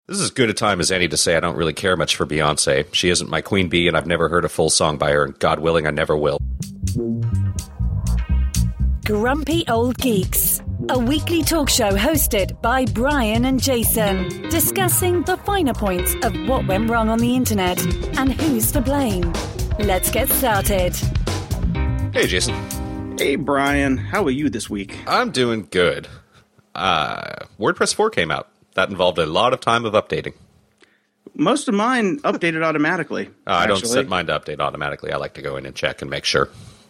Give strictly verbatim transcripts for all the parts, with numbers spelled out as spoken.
This is as good a time as any to say I don't really care much for Beyonce. She isn't my queen bee, and I've never heard a full song by her, and God willing, I never will. Grumpy Old Geeks, a weekly talk show hosted by Brian and Jason, discussing the finer points of what went wrong on the internet and who's to blame. Let's get started. Hey, Jason. Hey, Brian. How are you this week? I'm doing good. Uh, WordPress four came out. That involved a lot of time of updating. Most of mine updated automatically. Uh, I don't set mine to update automatically. I like to go in and check and make sure.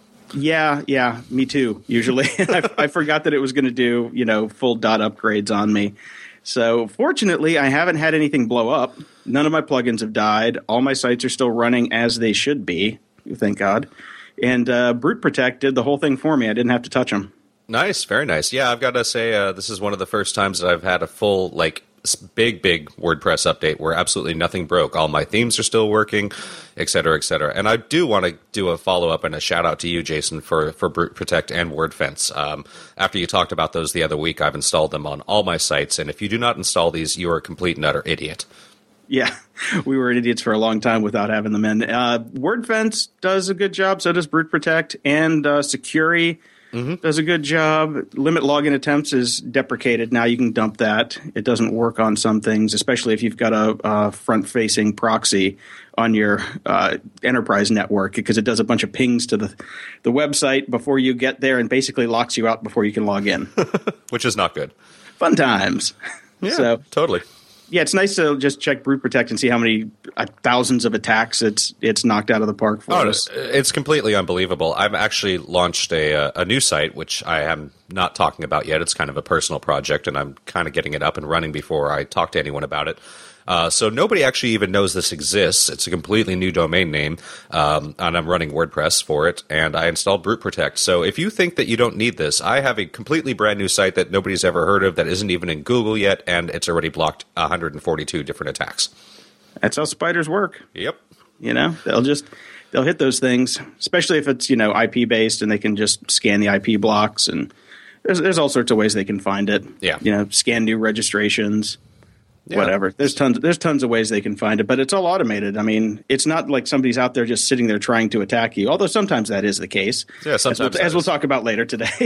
Yeah, yeah, me too, usually. I, I forgot that it was going to do, you know, full dot upgrades on me. So fortunately, I haven't had anything blow up. None of my plugins have died. All my sites are still running as they should be, thank God. And uh, Brute Protect did the whole thing for me. I didn't have to touch them. Nice, very nice. Yeah, I've got to say, uh, this is one of the first times that I've had a full, like, big, big WordPress update where absolutely nothing broke. All my themes are still working, et cetera, et cetera. And I do want to do a follow-up and a shout-out to you, Jason, for, for Brute Protect and WordFence. Um, after you talked about those the other week, I've installed them on all my sites. And if you do not install these, you are a complete and utter idiot. Yeah, we were idiots for a long time without having them in. Uh, WordFence does a good job, so does Brute Protect, and uh, Securi Mm-hmm. does a good job. Limit login attempts is deprecated. Now you can dump that. It doesn't work on some things, especially if you've got a, a front-facing proxy on your uh, enterprise network, because it does a bunch of pings to the, the website before you get there and basically locks you out before you can log in. Which is not good. Fun times. Yeah, so, totally. Yeah, it's nice to just check Brute Protect and see how many uh, thousands of attacks it's it's knocked out of the park for oh, us. It's completely unbelievable. I've actually launched a a new site, which I am not talking about yet. It's kind of a personal project, and I'm kind of getting it up and running before I talk to anyone about it. Uh, so nobody actually even knows this exists. It's a completely new domain name, um, and I'm running WordPress for it, and I installed Brute Protect. So if you think that you don't need this, I have a completely brand new site that nobody's ever heard of, that isn't even in Google yet, and it's already blocked one hundred forty-two different attacks. That's how spiders work. Yep. You know, they'll just they'll hit those things, especially if it's, you know, I P based, and they can just scan the I P blocks, and there's there's all sorts of ways they can find it. Yeah. You know, scan new registrations. Yeah. Whatever. There's tons. There's tons of ways they can find it, but it's all automated. I mean, it's not like somebody's out there just sitting there trying to attack you. Although sometimes that is the case. Yeah, sometimes as we'll, as we'll talk about later today.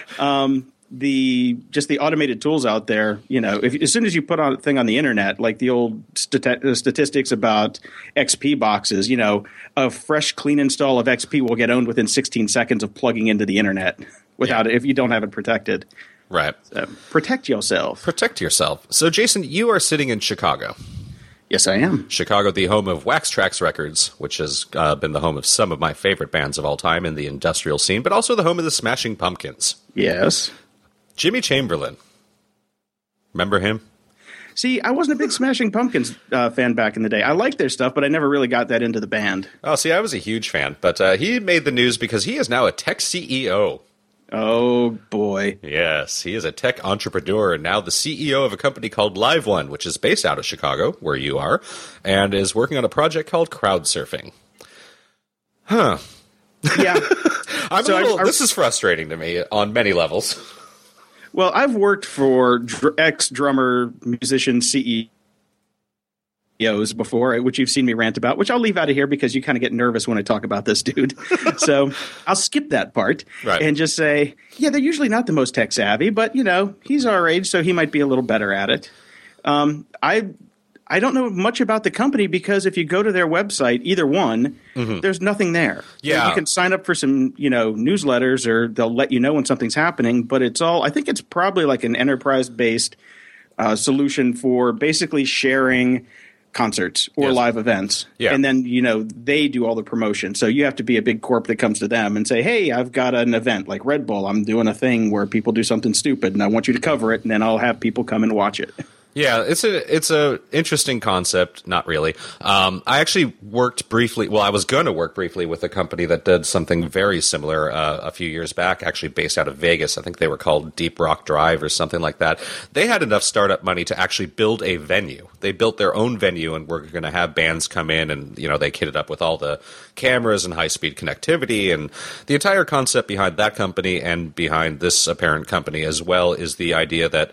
um, the just the automated tools out there. You know, if as soon as you put on a thing on the internet, like the old stati- statistics about X P boxes, you know, a fresh, clean install of X P will get owned within sixteen seconds of plugging into the internet without yeah. it if you don't have it protected. Right. So, protect yourself. Protect yourself. So, Jason, you are sitting in Chicago. Yes, I am. Chicago, the home of Wax Trax Records, which has uh, been the home of some of my favorite bands of all time in the industrial scene, but also the home of the Smashing Pumpkins. Yes. Jimmy Chamberlin. Remember him? See, I wasn't a big Smashing Pumpkins uh, fan back in the day. I liked their stuff, but I never really got that into the band. Oh, see, I was a huge fan, but uh, he made the news because he is now a tech C E O. Oh, boy. Yes, he is a tech entrepreneur and now the C E O of a company called LiveOne, which is based out of Chicago, where you are, and is working on a project called Crowdsurfing. Huh. Yeah. I'm so a little, I, I, this is frustrating to me on many levels. Well, I've worked for dr- ex-drummer, musician, C E Os before, which you've seen me rant about, which I'll leave out of here because you kind of get nervous when I talk about this dude. So I'll skip that part right. and just say, yeah, they're usually not the most tech savvy, but, you know, he's our age, so he might be a little better at it. Um, I I don't know much about the company because if you go to their website, either one, mm-hmm. there's nothing there. Yeah. You can sign up for some, you know, newsletters or they'll let you know when something's happening, but it's all, I think it's probably like an enterprise-based uh, solution for basically sharing concerts or yes. live events. Yeah. And then, you know, they do all the promotion. So you have to be a big corp that comes to them and say, hey, I've got an event like Red Bull. I'm doing a thing where people do something stupid and I want you to cover it. And then I'll have people come and watch it. Yeah, it's a it's a interesting concept. Not really. Um, I actually worked briefly. Well, I was going to work briefly with a company that did something very similar uh, a few years back. Actually, based out of Vegas. I think they were called Deep Rock Drive or something like that. They had enough startup money to actually build a venue. They built their own venue, and were going to have bands come in, and you know they kitted up with all the cameras and high speed connectivity, and the entire concept behind that company and behind this apparent company as well is the idea that.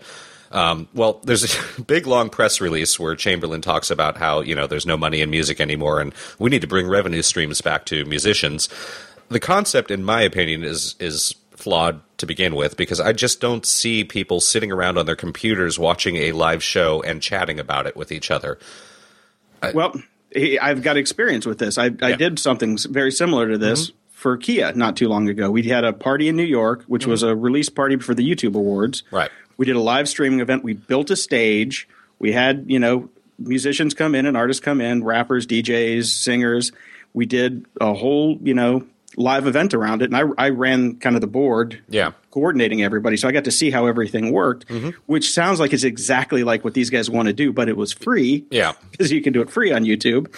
Um, well, there's a big, long press release where Chamberlain talks about how, you know, there's no money in music anymore and we need to bring revenue streams back to musicians. The concept, in my opinion, is is flawed to begin with, because I just don't see people sitting around on their computers watching a live show and chatting about it with each other. Well, I've got experience with this. I, I yeah. did something very similar to this mm-hmm. for Kia not too long ago. We had a party in New York, which mm-hmm. was a release party for the YouTube Awards. Right. We did a live streaming event. We built a stage. We had, you know, musicians come in and artists come in, rappers, D Js, singers. We did a whole, you know, live event around it. And I, I ran kind of the board, yeah. coordinating everybody. So I got to see how everything worked, mm-hmm. which sounds like it's exactly like what these guys want to do, but it was free. Yeah. Because you can do it free on YouTube.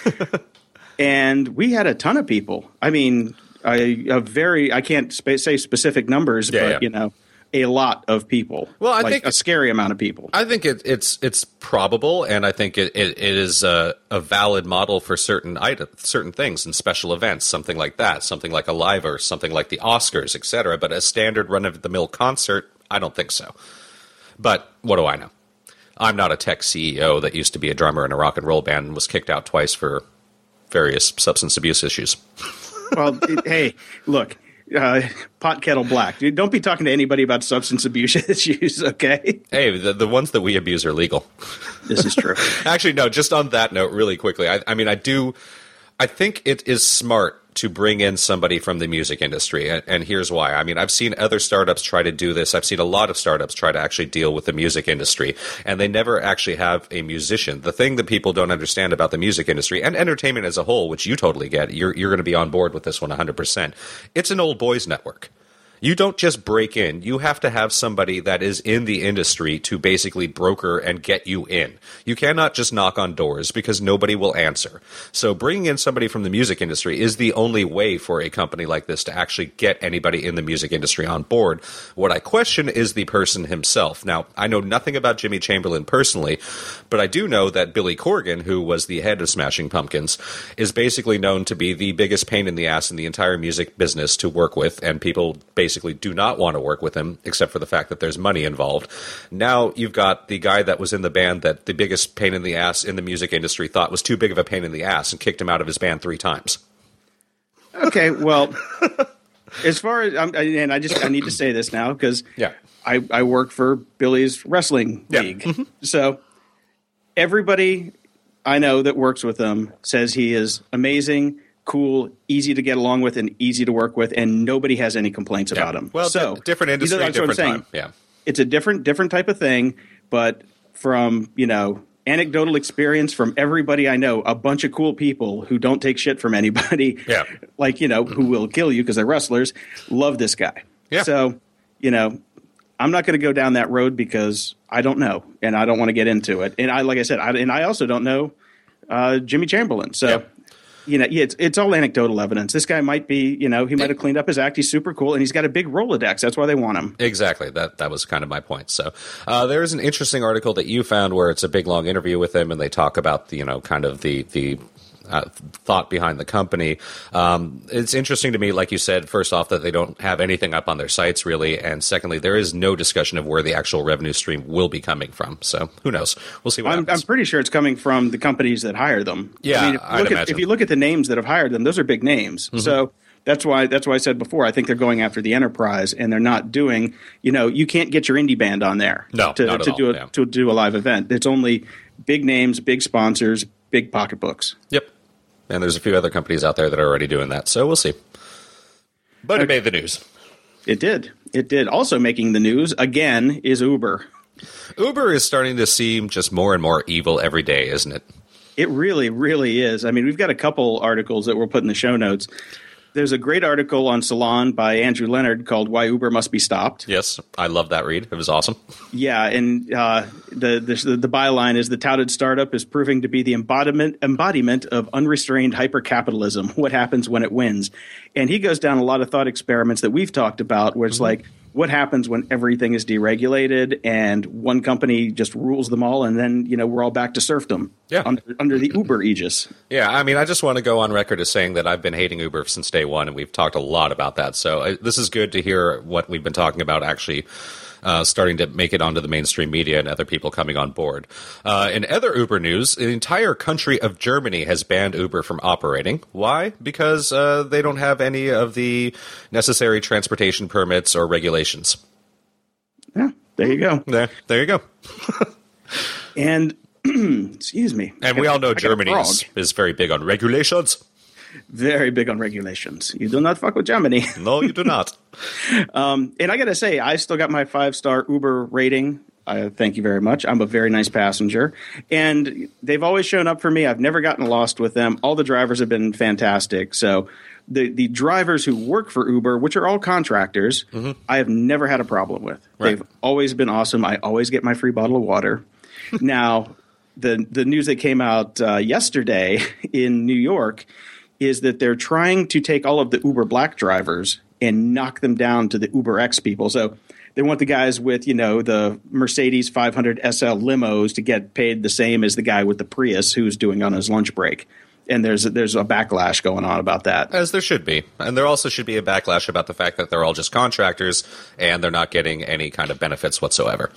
And we had a ton of people. I mean, I, a very, I can't sp- say specific numbers, yeah, but, yeah. you know, a lot of people. Well, I like think a scary amount of people. I think it, it's it's probable, and I think it, it, it is a, a valid model for certain items, certain things and special events, something like that, something like a live or something like the Oscars, et cetera. But a standard run-of-the-mill concert, I don't think so. But what do I know? I'm not a tech C E O that used to be a drummer in a rock and roll band and was kicked out twice for various substance abuse issues. Well, it, hey, look. Uh, pot kettle black. Dude, don't be talking to anybody about substance abuse issues, okay? Hey, the, the ones that we abuse are legal. This is true. Actually, no, just on that note, really quickly, I, I mean, I do, I think it is smart to bring in somebody from the music industry, and, and here's why. I mean, I've seen other startups try to do this. I've seen a lot of startups try to actually deal with the music industry, and they never actually have a musician. The thing that people don't understand about the music industry and entertainment as a whole, which you totally get, you're, you're going to be on board with this one one hundred percent. It's an old boys network. You don't just break in. You have to have somebody that is in the industry to basically broker and get you in. You cannot just knock on doors because nobody will answer. So bringing in somebody from the music industry is the only way for a company like this to actually get anybody in the music industry on board. What I question is the person himself. Now, I know nothing about Jimmy Chamberlain personally, but I do know that Billy Corgan, who was the head of Smashing Pumpkins, is basically known to be the biggest pain in the ass in the entire music business to work with, and people basically basically do not want to work with him, except for the fact that there's money involved. Now you've got the guy that was in the band that the biggest pain in the ass in the music industry thought was too big of a pain in the ass and kicked him out of his band three times. Okay, well, as far as, I'm, and I just I need to say this now because yeah. I, I work for Billy's wrestling yeah. league. Mm-hmm. So everybody I know that works with him says he is amazing, cool, easy to get along with, and easy to work with, and nobody has any complaints yeah. about him. Well, so d- different industry, you know, different time. Yeah, it's a different different type of thing. But from you know anecdotal experience from everybody I know, a bunch of cool people who don't take shit from anybody, yeah. like you know who will kill you because they're wrestlers, love this guy. Yeah. So you know. I'm not going to go down that road because I don't know, and I don't want to get into it. And I, like I said, I, and I also don't know uh, Jimmy Chamberlain. So, yep. you know, yeah, it's it's all anecdotal evidence. This guy might be, you know, he might have cleaned up his act. He's super cool, and he's got a big Rolodex. That's why they want him. Exactly. That that was kind of my point. So, uh, there is an interesting article that you found where it's a big long interview with him, and they talk about the, you know, kind of the the. Uh, thought behind the company. Um, it's interesting to me, like you said, first off, that they don't have anything up on their sites really, and secondly, there is no discussion of where the actual revenue stream will be coming from. So who knows? We'll see what I'm, happens. I'm pretty sure it's coming from the companies that hire them. Yeah, I mean, if, you I'd look at, imagine. if you look at the names that have hired them, those are big names. Mm-hmm. So that's why that's why I said before, I think they're going after the enterprise, and they're not doing. You know, you can't get your indie band on there. No, to, not at to all, do a, yeah. to do a live event. It's only big names, big sponsors, big pocketbooks. Yep. And there's a few other companies out there that are already doing that, so we'll see. But it made the news. It did. It did. Also making the news, again, is Uber. Uber is starting to seem just more and more evil every day, isn't it? It really, really is. I mean, we've got a couple articles that we'll put in the show notes. There's a great article on Salon by Andrew Leonard called Why Uber Must Be Stopped. Yes, I love that read. It was awesome. Yeah, and uh, the, the the byline is the touted startup is proving to be the embodiment embodiment of unrestrained hypercapitalism. What happens when it wins? And he goes down a lot of thought experiments that we've talked about where it's mm-hmm. like, what happens when everything is deregulated and one company just rules them all, and then you know we're all back to serfdom yeah. under, under the Uber aegis. Yeah, I mean, I just want to go on record as saying that I've been hating Uber since day one, and we've talked a lot about that. So uh, this is good to hear what we've been talking about actually uh, starting to make it onto the mainstream media and other people coming on board. Uh, in other Uber news, the entire country of Germany has banned Uber from operating. Why? Because uh, they don't have any of the necessary transportation permits or regulations. Yeah, there you go. There, there you go. And, excuse me. And we all know Germany is, is very big on regulations. Very big on regulations. You do not fuck with Germany. No, you do not. um, and I got to say, I still got my five-star Uber rating. Uh, thank you very much. I'm a very nice passenger. And they've always shown up for me. I've never gotten lost with them. All the drivers have been fantastic. So the, the drivers who work for Uber, which are all contractors, mm-hmm. I have never had a problem with. Right. They've always been awesome. I always get my free bottle of water. Now, the, the news that came out uh, yesterday in New York is that they're trying to take all of the Uber Black drivers and knock them down to the Uber X people. So they want the guys with, you know, the Mercedes five hundred S L limos to get paid the same as the guy with the Prius who's doing on his lunch break. And there's a, there's a backlash going on about that. As there should be. And there also should be a backlash about the fact that they're all just contractors and they're not getting any kind of benefits whatsoever.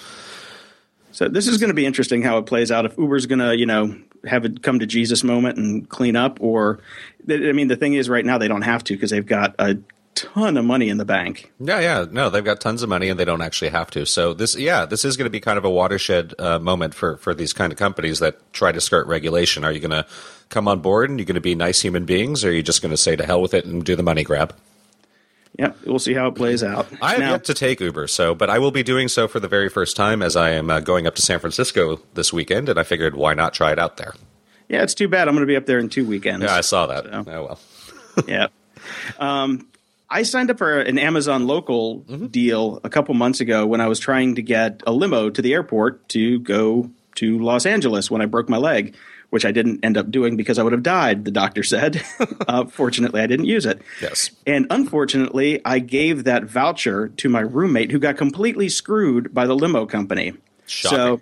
So this is going to be interesting how it plays out. If Uber's going to, you know, have it come to Jesus moment and clean up, or, I mean, the thing is right now they don't have to because they've got a ton of money in the bank. Yeah, yeah. No, they've got tons of money and they don't actually have to. So this, yeah, this is going to be kind of a watershed uh, moment for, for these kind of companies that try to skirt regulation. Are you going to come on board and you're going to be nice human beings, or are you just going to say to hell with it and do the money grab? Yeah, we'll see how it plays out. I have now, yet to take Uber, so but I will be doing so for the very first time as I am uh, going up to San Francisco this weekend, and I figured why not try it out there. Yeah, it's too bad. I'm going to be up there in two weekends. Yeah, I saw that. So. Oh, well. Yeah. Um, I signed up for an Amazon local mm-hmm. deal a couple months ago when I was trying to get a limo to the airport to go to Los Angeles when I broke my leg, which I didn't end up doing because I would have died, the doctor said. uh, fortunately, I didn't use it. Yes. And unfortunately, I gave that voucher to my roommate who got completely screwed by the limo company. Shocking. So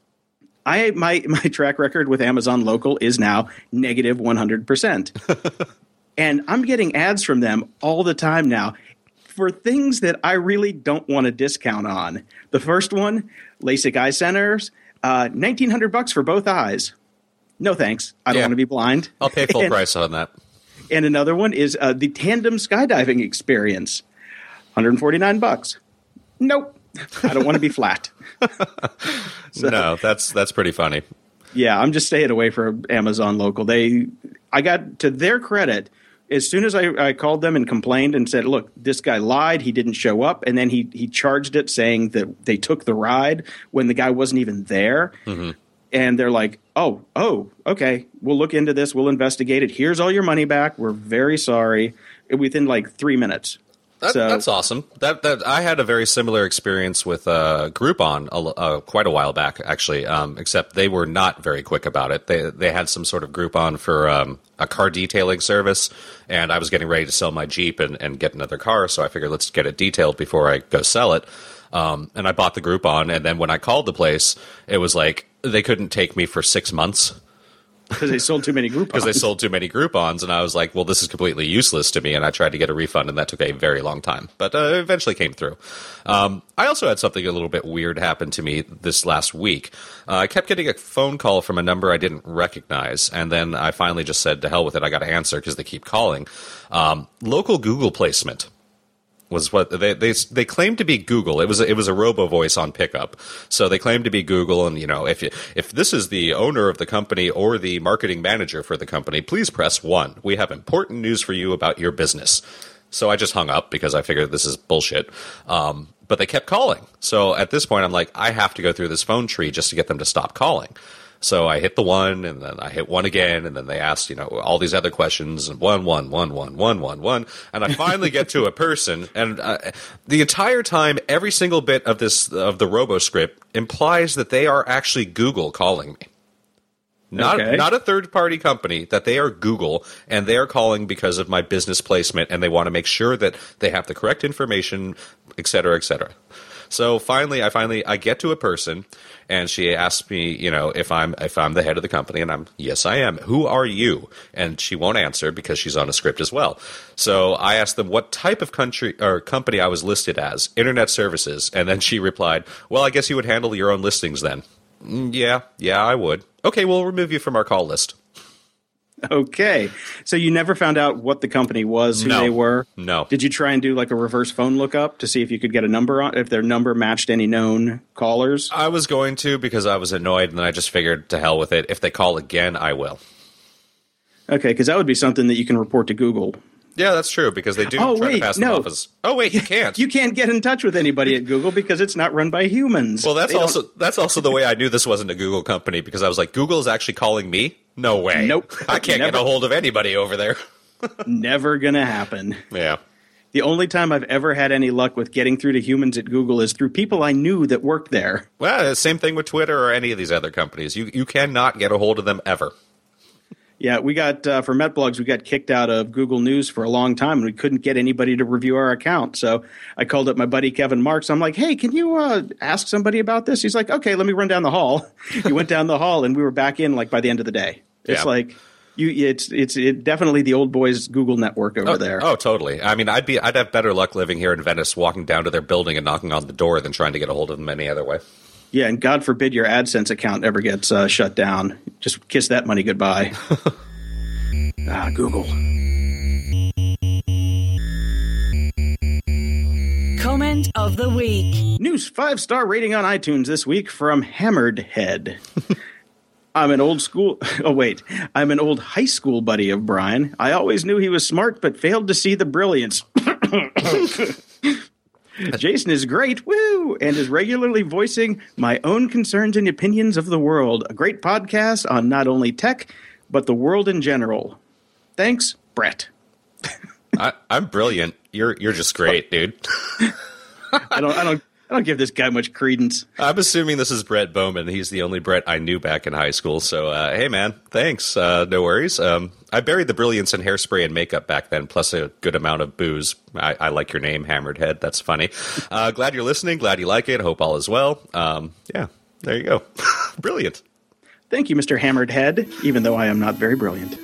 I my my track record with Amazon Local is now negative one hundred percent. And I'm getting ads from them all the time now for things that I really don't want to discount on. The first one, LASIK eye centers, uh, nineteen hundred bucks for both eyes. No thanks. I don't yeah. want to be blind. I'll pay full and, price on that. And another one is uh, the tandem skydiving experience, one hundred forty-nine bucks. Nope. I don't want to be flat. So, no, that's that's pretty funny. Yeah, I'm just staying away from Amazon Local. They, I got to their credit. As soon as I, I called them and complained and said, look, this guy lied, he didn't show up, and then he he charged it saying that they took the ride when the guy wasn't even there. Mm-hmm. And they're like, oh, oh, okay, we'll look into this. We'll investigate it. Here's all your money back. We're very sorry. Within like three minutes. That, so, that's awesome. That that I had a very similar experience with uh, Groupon uh, uh, quite a while back, actually. Um, except they were not very quick about it. They they had some sort of Groupon for um, a car detailing service, and I was getting ready to sell my Jeep and, and get another car. So I figured let's get it detailed before I go sell it. Um, and I bought the Groupon, and then when I called the place, it was like they couldn't take me for six months. Because they sold too many Groupons. Because they sold too many Groupons, and I was like, well, this is completely useless to me, and I tried to get a refund, and that took a very long time. But uh, it eventually came through. Um, I also had something a little bit weird happen to me this last week. Uh, I kept getting a phone call from a number I didn't recognize, and then I finally just said, to hell with it, I got to answer because they keep calling. Um, local Google placement was what they they they claimed to be Google. It was a, it was a robo voice on pickup. So they claimed to be Google, and you know, if you, if this is the owner of the company or the marketing manager for the company, please press one. We have important news for you about your business. So I just hung up because I figured this is bullshit. Um, but they kept calling. So at this point, I'm like, I have to go through this phone tree just to get them to stop calling. So I hit the one, and then I hit one again, and then they asked, you know, all these other questions, and one, one, one, one, one, one, one, and I finally get to a person, and uh, the entire time, every single bit of this of the RoboScript implies that they are actually Google calling me, not okay. not a third party company. That they are Google, and they are calling because of my business placement, and they want to make sure that they have the correct information, et cetera, et cetera. So finally, I finally I get to a person, and she asks me, you know, if I'm if I'm the head of the company, and I'm yes, I am. Who are you? And she won't answer because she's on a script as well. So I asked them what type of country or company I was listed as, internet services, and then she replied, "Well, I guess you would handle your own listings then." Mm, yeah, yeah, I would. Okay, we'll remove you from our call list. Okay. So you never found out what the company was, who No. they were? No. Did you try and do like a reverse phone lookup to see if you could get a number on, if their number matched any known callers? I was going to because I was annoyed, and then I just figured to hell with it. If they call again, I will. Okay, because that would be something that you can report to Google. Yeah, that's true, because they do Oh, try wait, to pass no. them off as... Oh, wait, you can't. You can't get in touch with anybody at Google because it's not run by humans. Well, that's They don't- also that's also the way I knew this wasn't a Google company, because I was like, Google is actually calling me? No way. Nope. I can't Never. get a hold of anybody over there. never going to happen. Yeah. The only time I've ever had any luck with getting through to humans at Google is through people I knew that worked there. Well, same thing with Twitter or any of these other companies. You you cannot get a hold of them ever. Yeah, we got, uh, for MetBlogs, we got kicked out of Google News for a long time, and we couldn't get anybody to review our account. So I called up my buddy Kevin Marks. I'm like, hey, can you uh, ask somebody about this? He's like, okay, let me run down the hall. He went down the hall, and we were back in like by the end of the day. It's Yeah. like, you, it's it's it, definitely the old boys Google network over Oh, there. oh, totally. I mean, I'd be I'd have better luck living here in Venice, walking down to their building and knocking on the door than trying to get a hold of them any other way. Yeah, and God forbid your AdSense account ever gets uh, shut down. Just kiss that money goodbye. Ah, Google. Comment of the week. News five-star rating on iTunes this week from Hammered Head. I'm an old school... Oh, wait. I'm an old high school buddy of Brian. I always knew he was smart, but failed to see the brilliance. Jason is great, woo, and is regularly voicing my own concerns and opinions of the world. A great podcast on not only tech, but the world in general. Thanks, Brett. I, I'm brilliant. You're you're just great, dude. I don't, I don't, I don't give this guy much credence. I'm assuming this is Brett Bowman. He's the only Brett I knew back in high school. So, uh, hey, man, thanks. Uh, no worries. Um, I buried the brilliance in hairspray and makeup back then, plus a good amount of booze. I, I like your name, Hammered Head. That's funny. Uh, glad you're listening. Glad you like it. Hope all is well. Um, yeah, there you go. Brilliant. Thank you, Mister Hammered Head, even though I am not very brilliant.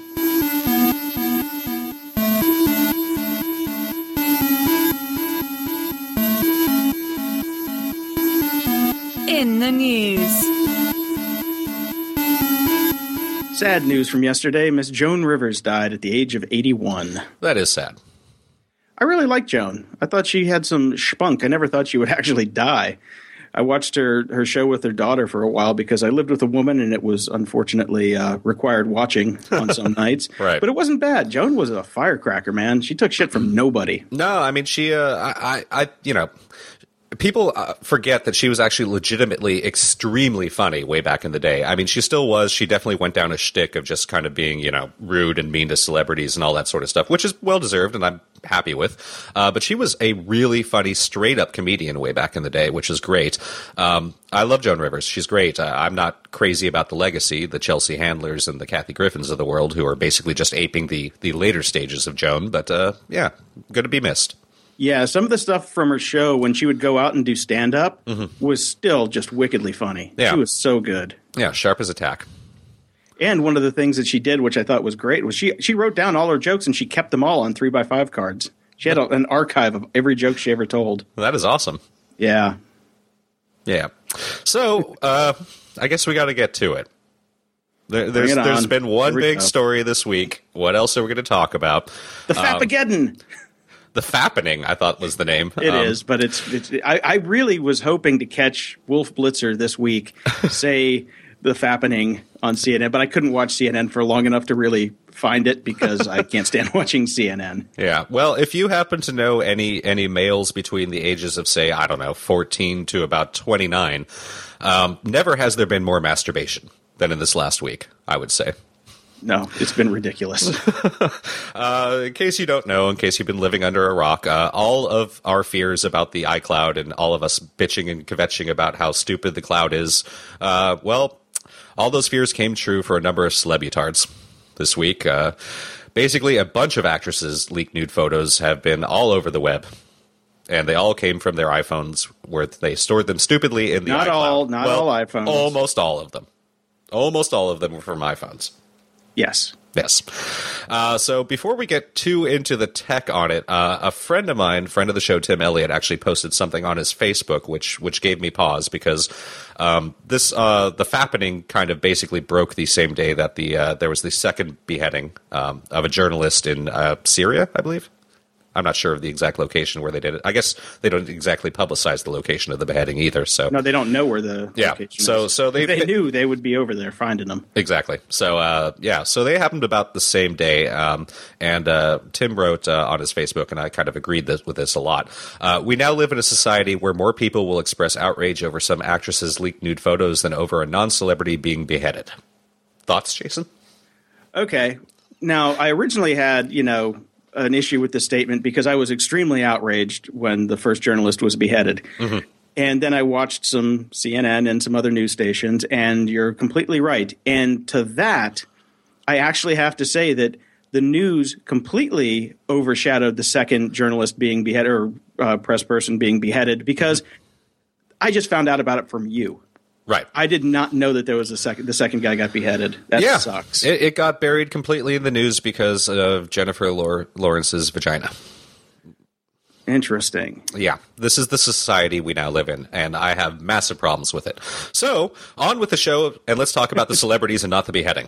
In the news. Sad news from yesterday. Miss Joan Rivers died at the age of eighty-one. That is sad. I really liked Joan. I thought she had some spunk. I never thought she would actually die. I watched her, her show with her daughter for a while because I lived with a woman and it was unfortunately uh, required watching on some nights. Right. But it wasn't bad. Joan was a firecracker, man. She took shit from nobody. No, I mean, she, uh, I, I, I, you know, people uh, forget that she was actually legitimately extremely funny way back in the day. I mean, she still was. She definitely went down a shtick of just kind of being, you know, rude and mean to celebrities and all that sort of stuff, which is well-deserved and I'm happy with. Uh, but she was a really funny, straight-up comedian way back in the day, which is great. Um, I love Joan Rivers. She's great. Uh, I'm not crazy about the legacy, the Chelsea Handlers and the Kathy Griffins of the world, who are basically just aping the, the later stages of Joan. But, uh, yeah, good to be missed. Yeah, some of the stuff from her show when she would go out and do stand-up mm-hmm. was still just wickedly funny. Yeah. She was so good. Yeah, sharp as a tack. And one of the things that she did, which I thought was great, was she she wrote down all her jokes and she kept them all on three by five cards. She had a, an archive of every joke she ever told. Well, that is awesome. Yeah. Yeah. So, uh, I guess we got to get to it. There, there's it there's on. been one Here we big go. story this week. What else are we going to talk about? The Fapageddon. The Fappening, I thought was the name. It Um, is, but it's. it's I, I really was hoping to catch Wolf Blitzer this week say the Fappening on C N N, but I couldn't watch C N N for long enough to really find it because I can't stand watching C N N. Yeah. Well, if you happen to know any any males between the ages of, say, I don't know, fourteen to about twenty-nine, um, never has there been more masturbation than in this last week, I would say. No, it's been ridiculous. Uh, in case you don't know, in case you've been living under a rock, uh, all of our fears about the iCloud and all of us bitching and kvetching about how stupid the cloud is, uh, well, all those fears came true for a number of celebutards this week. Uh, basically, a bunch of actresses' leaked nude photos have been all over the web. and they all came from their iPhones, where they stored them stupidly in the not iCloud. all, not well, all iPhones. Almost all of them. Almost all of them were from iPhones. Yes. Yes. Uh, so before we get too into the tech on it, uh, a friend of mine, friend of the show, Tim Elliott, actually posted something on his Facebook, which which gave me pause because um, this uh, the fappening kind of basically broke the same day that the uh, there was the second beheading um, of a journalist in uh, Syria, I believe. I'm not sure of the exact location where they did it. I guess they don't exactly publicize the location of the beheading either. So no, they don't know where the yeah. location So is. so they if they knew they would be over there finding them. Exactly. So uh, yeah. So they happened about the same day. Um, and uh, Tim wrote uh, on his Facebook, and I kind of agreed this, with this a lot. Uh, we now live in a society where more people will express outrage over some actress's leaked nude photos than over a non-celebrity being beheaded. Thoughts, Jason? Okay. Now I originally had you know. an issue with the statement because I was extremely outraged when the first journalist was beheaded. Mm-hmm. And then I watched some C N N and some other news stations, and you're completely right. And to that, I actually have to say that the news completely overshadowed the second journalist being beheaded or uh, press person being beheaded because mm-hmm. I just found out about it from you. Right. I did not know that there was a second. The second guy got beheaded. That yeah. sucks. It, it got buried completely in the news because of Jennifer Lor- Lawrence's vagina. Interesting. Yeah. This is the society we now live in, and I have massive problems with it. So, on with the show, and let's talk about the celebrities and not the beheading.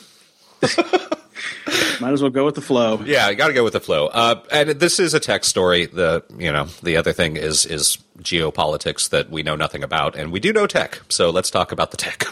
Might as well go with the flow. Yeah, you got to go with the flow. Uh, and this is a tech story. The you know the other thing is is geopolitics that we know nothing about, and we do know tech. So let's talk about the tech.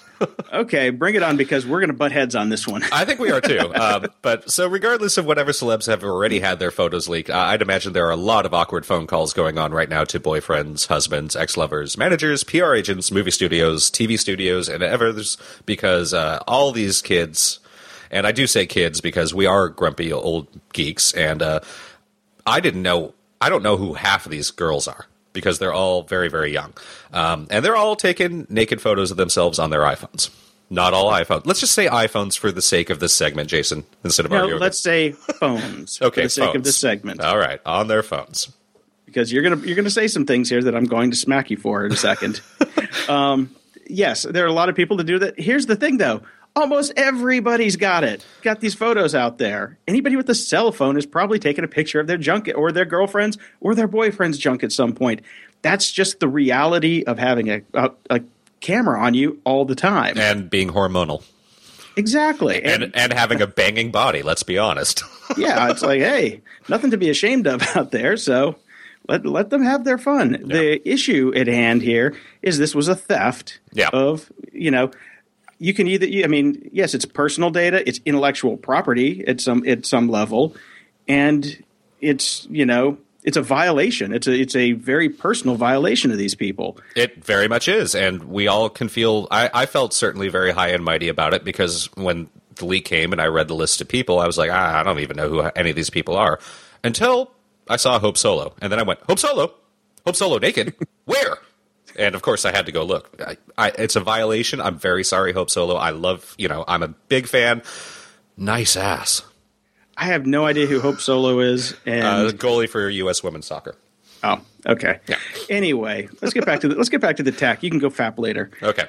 Okay, bring it on because we're going to butt heads on this one. I think we are too. Uh, but so regardless of whatever celebs have already had their photos leaked, uh, I'd imagine there are a lot of awkward phone calls going on right now to boyfriends, husbands, ex-lovers, managers, P R agents, movie studios, T V studios, and others because uh, all these kids. And I do say kids because we are grumpy old geeks, and uh, I didn't know, I don't know who half of these girls are because they're all very, very young. Um, and they're all taking naked photos of themselves on their iPhones. Not all iPhones. Let's just say iPhones for the sake of this segment, Jason, instead of no, arguing. let's say phones okay, for the sake phones. of this segment. All right, on their phones. Because you're gonna you're gonna say some things here that I'm going to smack you for in a second. um, yes, there are a lot of people that do that. Here's the thing, though. Almost everybody's got it. Got these photos out there. Anybody with a cell phone is probably taking a picture of their junk or their girlfriend's or their boyfriend's junk at some point. That's just the reality of having a, a, a camera on you all the time. And being hormonal. Exactly. And, and, and having a banging body, let's be honest. Yeah, it's like, hey, nothing to be ashamed of out there, so let let them have their fun. Yeah. The issue at hand here is this was a theft yeah. of, you know, you can either, I mean, yes, it's personal data, it's intellectual property at some at some level, and it's, you know, it's a violation. It's a it's a very personal violation of these people. It very much is, and we all can feel. I, I felt certainly very high and mighty about it because when the leak came and I read the list of people, I was like, ah, I don't even know who any of these people are until I saw Hope Solo, and then I went, Hope Solo, Hope Solo naked, where? And, of course, I had to go look. I, I, it's a violation. I'm very sorry, Hope Solo. I love, you know, I'm a big fan. Nice ass. I have no idea who Hope Solo is. And uh, the goalie for U S women's soccer. Oh, okay. Yeah. Anyway, let's get back to the, let's get back to the tech. You can go fap later. Okay.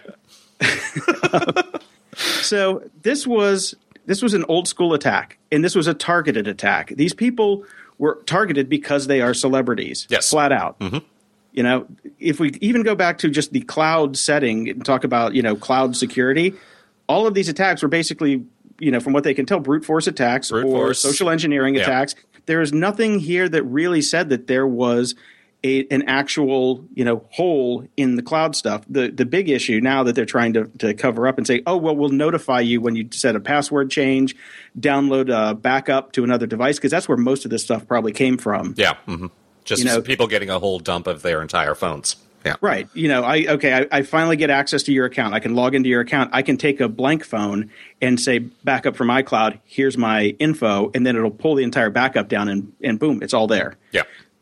uh, so this was this was an old school attack, and this was a targeted attack. These people were targeted because they are celebrities. Yes. Flat out. Mm-hmm. You know, if we even go back to just the cloud setting and talk about, you know, cloud security, all of these attacks were basically, you know, from what they can tell, brute force attacks brute or force. social engineering yeah. attacks. There is nothing here that really said that there was a, an actual, you know, hole in the cloud stuff. The the big issue now that they're trying to, to cover up and say, oh, well, we'll notify you when you set a password change, download a backup to another device, because that's where most of this stuff probably came from. Yeah. Mm-hmm. Just you know, people getting a whole dump of their entire phones. Yeah. Right. You know, I okay, I, I finally get access to your account. I can log into your account. I can take a blank phone and say backup from iCloud, here's my info, and then it'll pull the entire backup down and, and boom, it's all there. Yeah.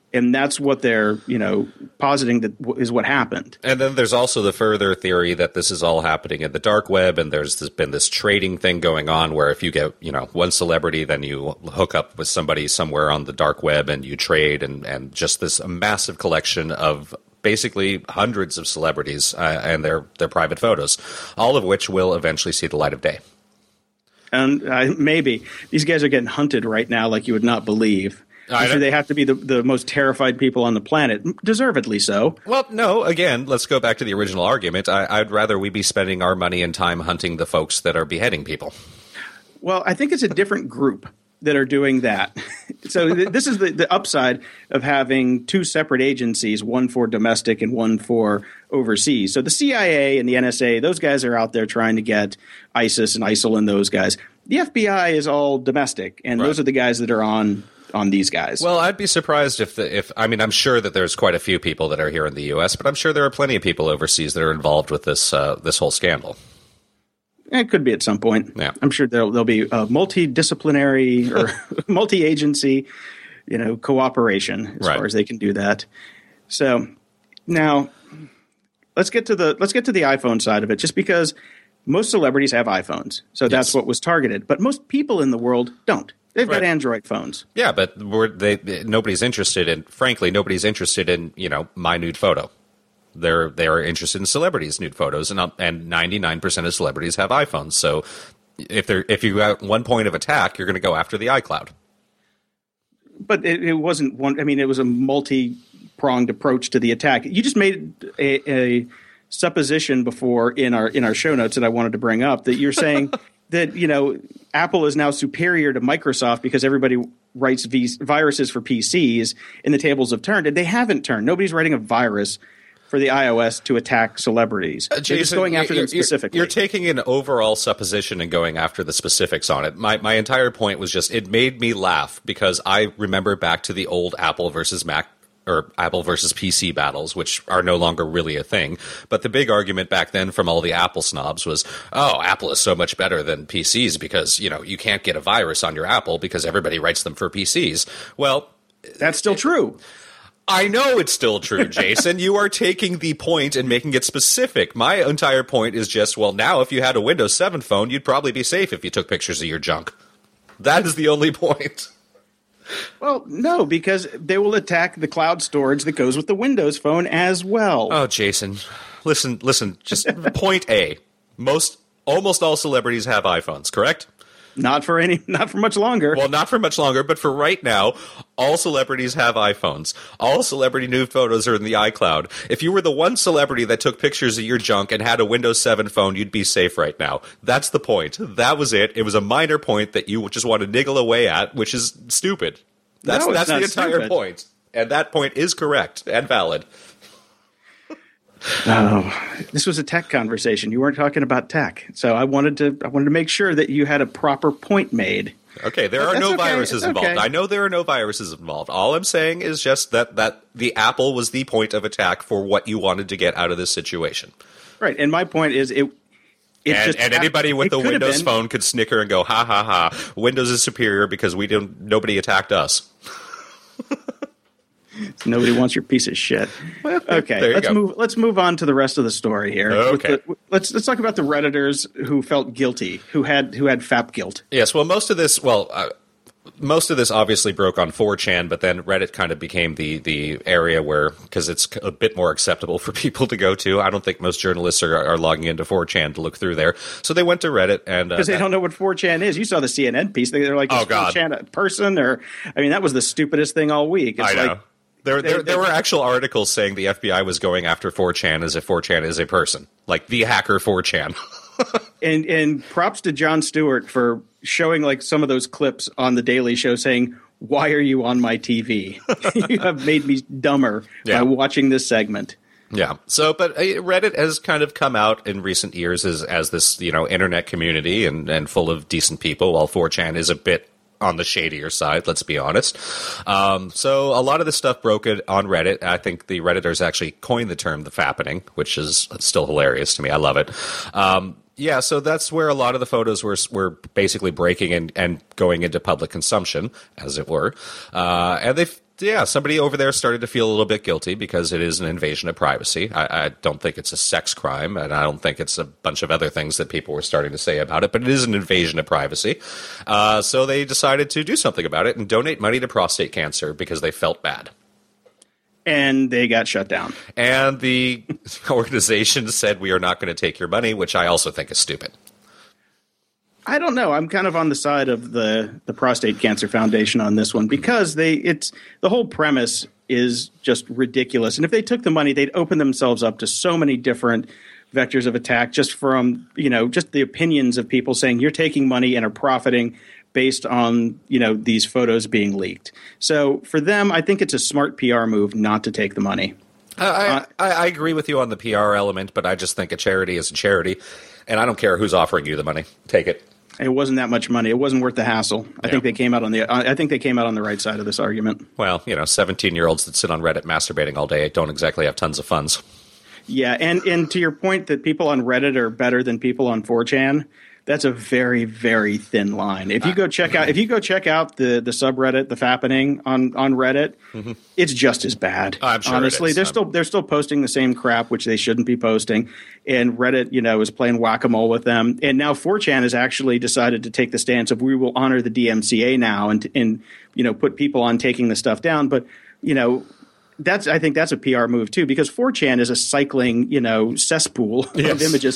And that's what they're, you know, positing that is what happened. And then there's also the further theory that this is all happening in the dark web, and there's this, been this trading thing going on where if you get, you know, one celebrity, then you hook up with somebody somewhere on the dark web and you trade, and, and just this massive collection of basically hundreds of celebrities uh, and their, their private photos, all of which will eventually see the light of day. And uh, maybe. These guys are getting hunted right now like you would not believe. I'm sure they have to be the, the most terrified people on the planet, deservedly so. Well, no, again, let's go back to the original argument. I, I'd rather we be spending our money and time hunting the folks that are beheading people. Well, I think it's a different group that are doing that. So th- this is the, the upside of having two separate agencies, one for domestic and one for overseas. So the C I A and the N S A, those guys are out there trying to get ISIS and ISIL and those guys. The F B I is all domestic, and right. those are the guys that are on on these guys. Well, I'd be surprised if the if I mean I'm sure that there's quite a few people that are here in the U S, but I'm sure there are plenty of people overseas that are involved with this uh, this whole scandal. It could be at some point. Yeah. I'm sure there'll there'll be a multidisciplinary or multi-agency, you know, cooperation as right. far as they can do that. So now let's get to the let's get to the iPhone side of it, just because most celebrities have iPhones. So yes. that's what was targeted, but most people in the world don't. They've right. got Android phones. Yeah, but we're, they, they, nobody's interested in, frankly, nobody's interested in, you know, my nude photo. They're they are interested in celebrities' nude photos, and and ninety-nine percent of celebrities have iPhones. So if they're if you got one point of attack, you're going to go after the iCloud. But it, it wasn't one. I mean, it was a multi-pronged approach to the attack. You just made a, a supposition before in our in our show notes that I wanted to bring up, that you're saying that, you know, Apple is now superior to Microsoft because everybody writes v- viruses for P Cs and the tables have turned, and they haven't turned. Nobody's writing a virus for the iOS to attack celebrities. Uh, Jason, They're just going after them specifically. You're taking an overall supposition and going after the specifics on it. My my entire point was just, it made me laugh because I remember back to the old Apple versus Mac or Apple versus P C battles, which are no longer really a thing. But the big argument back then from all the Apple snobs was, oh, Apple is so much better than P Cs because, you know, you can't get a virus on your Apple because everybody writes them for P Cs. Well, that's still true. I know it's still true, Jason. You are taking the point and making it specific. My entire point is just, well, now if you had a Windows seven phone, you'd probably be safe if you took pictures of your junk. That is the only point. Well, no, because they will attack the cloud storage that goes with the Windows phone as well. Oh, Jason, listen, listen, just point A. Most, almost all celebrities have iPhones, correct? Not for any, not for much longer. Well, not for much longer, but for right now, all celebrities have iPhones. All celebrity nude photos are in the iCloud. If you were the one celebrity that took pictures of your junk and had a Windows seven phone, you'd be safe right now. That's the point. That was it. It was a minor point that you just want to niggle away at, which is stupid. That's, no, that's the entire stupid. point. And that point is correct and valid. Oh, this was a tech conversation. You weren't talking about tech, so I wanted to. I wanted to make sure that you had a proper point made. Okay, there are That's no okay. viruses It's involved. okay. I know there are no viruses involved. All I'm saying is just that that the Apple was the point of attack for what you wanted to get out of this situation. Right, and my point is it. It's and, just and anybody with it a could have Windows been- phone could snicker and go, ha ha ha. Windows is superior because we didn't. Nobody attacked us. Nobody wants your piece of shit. Okay, There you let's go. move. Let's move on to the rest of the story here. With Okay. the- let's let's talk about the Redditors who felt guilty, who had who had F A P guilt. Yes, well, most of this, well, uh, most of this obviously broke on four chan, but then Reddit kind of became the the area where, because it's a bit more acceptable for people to go to. I don't think most journalists are, are logging into four chan to look through there, so they went to Reddit and Because uh, they don't know what four chan is. You saw the C N N piece. They- They're like, Oh, is God. four chan a person? Or, I mean, that was the stupidest thing all week. It's I know. like, There, they- there, they- there were actual articles saying the F B I was going after four chan as if four chan is a person, like the hacker four chan. and and props to Jon Stewart for showing like some of those clips on the Daily Show saying, "Why are you on my T V? You have made me dumber Yeah. by watching this segment." Yeah. So, but uh, Reddit has kind of come out in recent years as as this, you know, internet community and, and full of decent people, while four chan is a bit on the shadier side, let's be honest. Um, so a lot of this stuff broke it on Reddit. I think the Redditors actually coined the term the fappening, which is still hilarious to me. I love it. Um, yeah, so that's where a lot of the photos were were basically breaking and, and going into public consumption, as it were. Uh, and they yeah, somebody over there started to feel a little bit guilty because it is an invasion of privacy. I, I don't think it's a sex crime, and I don't think it's a bunch of other things that people were starting to say about it, but it is an invasion of privacy. Uh, so they decided to do something about it and donate money to prostate cancer because they felt bad. And they got shut down. And the organization said, we are not going to take your money, which I also think is stupid. I don't know. I'm kind of on the side of the, the Prostate Cancer Foundation on this one because they it's the whole premise is just ridiculous. And if they took the money, they'd open themselves up to so many different vectors of attack just from, you know, just the opinions of people saying you're taking money and are profiting based on, you know, these photos being leaked. So for them, I think it's a smart P R move not to take the money. Uh, I, I, I agree with you on the P R element, but I just think a charity is a charity, and I don't care who's offering you the money. Take it. It wasn't that much money. It wasn't worth the hassle. I yeah. think they came out on the. I think they came out on the right side of this argument. Well, you know, seventeen-year-olds that sit on Reddit masturbating all day don't exactly have tons of funds. Yeah, and and to your point that people on Reddit are better than people on four chan. That's a very, very thin line. If you go check out, if you go check out the, the subreddit, the Fappening on, on Reddit, mm-hmm. it's just as bad. I'm sure honestly, they're still they're still posting the same crap, which they shouldn't be posting. And Reddit, you know, is playing whack-a-mole with them. And now four chan has actually decided to take the stance of we will honor the D M C A now and and you know put people on taking the stuff down. But you know. That's I think that's a P R move too because four chan is a cycling, you know, cesspool yes. of images.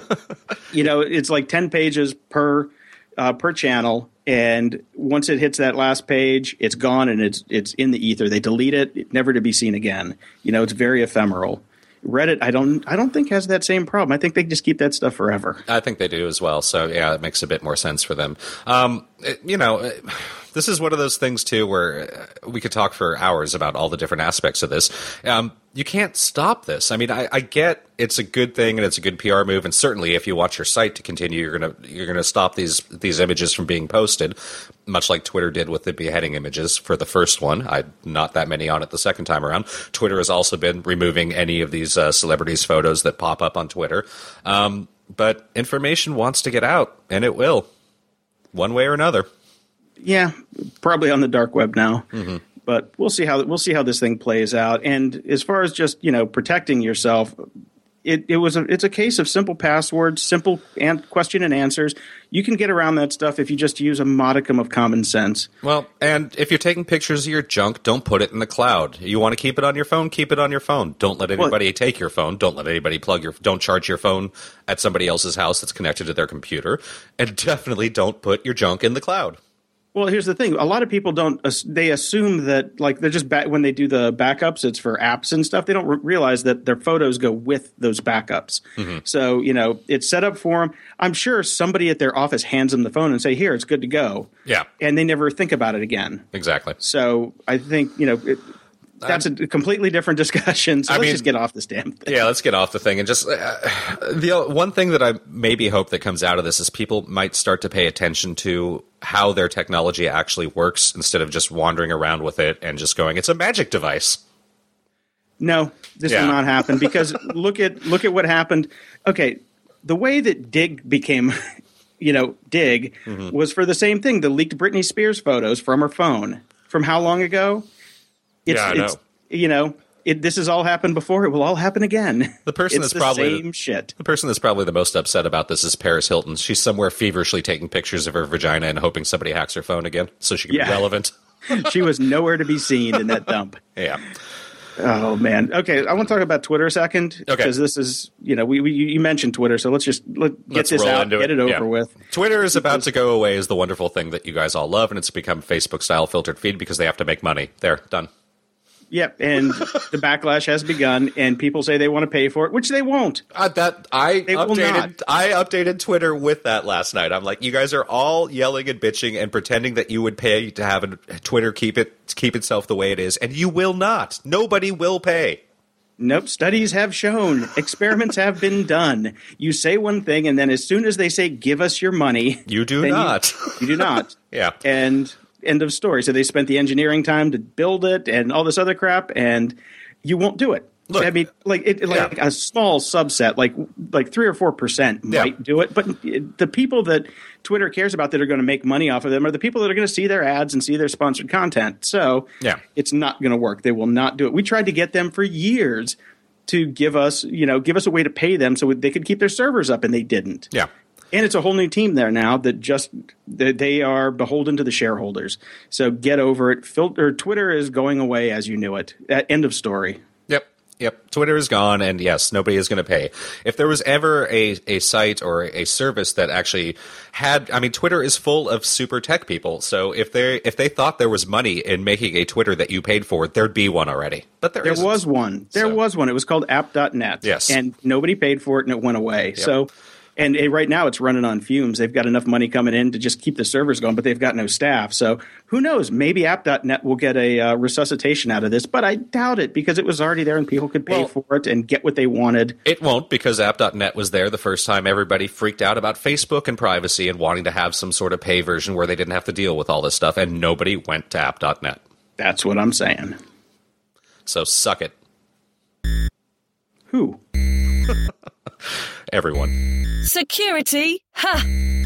You know, it's like ten pages per uh, per channel, and once it hits that last page, it's gone and it's it's in the ether. They delete it, never to be seen again. You know, it's very ephemeral. Reddit, I don't I don't think has that same problem. I think they just keep that stuff forever. I think they do as well. So yeah, it makes a bit more sense for them. Um, it, you know. It, This is one of those things, too, where we could talk for hours about all the different aspects of this. Um, you can't stop this. I mean, I, I get it's a good thing and it's a good P R move, and certainly if you want your site to continue, you're gonna you're gonna stop these these images from being posted, much like Twitter did with the beheading images for the first one. I not that many on it the second time around. Twitter has also been removing any of these uh, celebrities' photos that pop up on Twitter. Um, but information wants to get out, and it will, one way or another. Yeah, probably on the dark web now, mm-hmm. but we'll see how we'll see how this thing plays out. And as far as just you know protecting yourself, it, it was a, it's a case of simple passwords, simple an- question and answers. You can get around that stuff if you just use a modicum of common sense. Well, and if you're taking pictures of your junk, don't put it in the cloud. You want to keep it on your phone, keep it on your phone. Don't let anybody well, take your phone. Don't let anybody plug your. Don't charge your phone at somebody else's house that's connected to their computer, and definitely don't put your junk in the cloud. Well, here's the thing. A lot of people don't – they assume that like they're just ba- – when they do the backups, it's for apps and stuff. They don't re- realize that their photos go with those backups. Mm-hmm. So, you know, it's set up for them. I'm sure somebody at their office hands them the phone and say, here, it's good to go. Yeah. And they never think about it again. Exactly. So I think, you know it, – that's a completely different discussion. So I let's mean, just get off this damn thing. Yeah, let's get off the thing. And just uh, the one thing that I maybe hope that comes out of this is people might start to pay attention to how their technology actually works instead of just wandering around with it and just going, it's a magic device. No, this yeah. will not happen because look at look at what happened. Okay, the way that Dig became, you know, Dig mm-hmm. was for the same thing. The leaked Britney Spears photos from her phone. From how long ago? It's, yeah, I know. It's, you know, it, this has all happened before. It will all happen again. The person it's that's the probably same shit. The person that's probably the most upset about this is Paris Hilton. She's somewhere feverishly taking pictures of her vagina and hoping somebody hacks her phone again so she can yeah. be relevant. She was nowhere to be seen in that dump. Yeah. Oh, man. Okay, I want to talk about Twitter a second. Okay. Because this is, you know, we, we you mentioned Twitter, so let's just let, get let's this out, get it, it over yeah. with. Twitter is about to go away is the wonderful thing that you guys all love, and it's become Facebook-style filtered feed because they have to make money. There, done. Yep, and the backlash has begun, and people say they want to pay for it, which they won't. Uh, that I They will updated. not. I updated Twitter with that last night. I'm like, you guys are all yelling and bitching and pretending that you would pay to have a, Twitter keep it keep itself the way it is, and you will not. Nobody will pay. Nope, studies have shown, experiments have been done. You say one thing, and then as soon as they say, give us your money. You do then not. You, you do not. Yeah. And end of story. So they spent the engineering time to build it and all this other crap, and you won't do it. Look, I mean, like it, like yeah. a small subset, like like three or four percent might Yeah. do it, but the people that Twitter cares about that are going to make money off of them are the people that are going to see their ads and see their sponsored content. So Yeah. it's not going to work. They will not do it. We tried to get them for years to give us, you know, give us a way to pay them so they could keep their servers up, and they didn't. Yeah. And it's a whole new team there now that just that they are beholden to the shareholders. So get over it. Filter Twitter is going away as you knew it. At end of story. Yep. Yep. Twitter is gone, and yes, nobody is going to pay. If there was ever a, a site or a service that actually had, I mean, Twitter is full of super tech people. So if they if they thought there was money in making a Twitter that you paid for, there'd be one already. But there, There isn't. was one. There So- was one. It was called app dot net. Yes. And nobody paid for it, and it went away. So, and it, right now it's running on fumes. They've got enough money coming in to just keep the servers going, but they've got no staff. So who knows? Maybe app dot net will get a uh, resuscitation out of this, but I doubt it because it was already there and people could pay Well- for it and get what they wanted. It won't, because app dot net was there the first time everybody freaked out about Facebook and privacy and wanting to have some sort of pay version where they didn't have to deal with all this stuff, and nobody went to app dot net. That's what I'm saying. So suck it, Who? everyone. Security? Ha!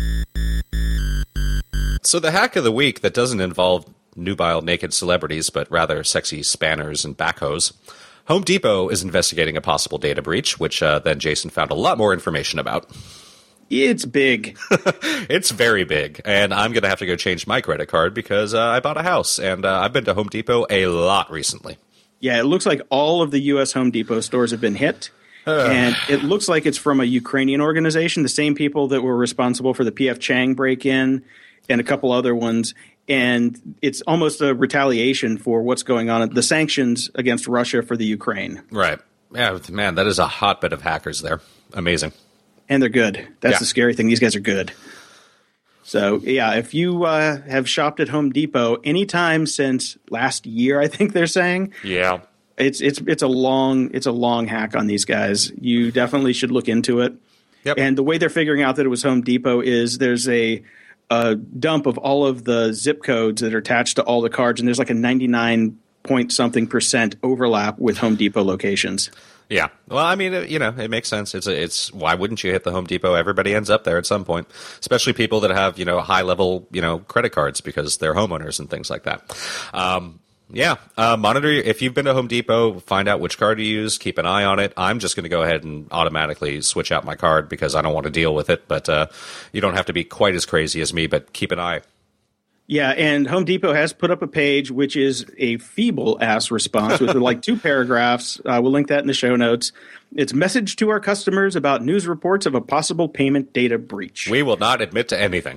So the hack of the week that doesn't involve nubile naked celebrities, but rather sexy spanners and backhoes. Home Depot is investigating a possible data breach, which uh, then Jason found a lot more information about. It's big. It's very big, and I'm going to have to go change my credit card because uh, I bought a house, and uh, I've been to Home Depot a lot recently. Yeah, it looks like all of the U S Home Depot stores have been hit. And it looks like it's from a Ukrainian organization, the same people that were responsible for the P F Chang break-in and a couple other ones. And it's almost a retaliation for what's going on, the sanctions against Russia for the Ukraine. Right. Yeah, man, that is a hotbed of hackers there. Amazing. And they're good. That's Yeah. the scary thing. These guys are good. So, yeah, if you uh, have shopped at Home Depot anytime since last year, I think they're saying, Yeah. it's it's it's a long it's a long hack on these guys. You definitely should look into it. Yep. And the way they're figuring out that it was Home Depot is there's a, a dump of all of the zip codes that are attached to all the cards, and there's like a ninety-nine point something percent overlap with Home Depot locations. Yeah. Well, I mean, it, you know, it makes sense. It's a, it's why wouldn't you hit the Home Depot? Everybody ends up there at some point, especially people that have, you know, high level, you know, credit cards because they're homeowners and things like that. Um, yeah. Uh, monitor if you've been to Home Depot, find out which card you use, keep an eye on it. I'm just going to go ahead and automatically switch out my card because I don't want to deal with it. But uh, you don't have to be quite as crazy as me, but keep an eye. Yeah, and Home Depot has put up a page which is a feeble-ass response with like two paragraphs. Uh, we'll link that in the show notes. It's message to our customers about news reports of a possible payment data breach. We will not admit to anything.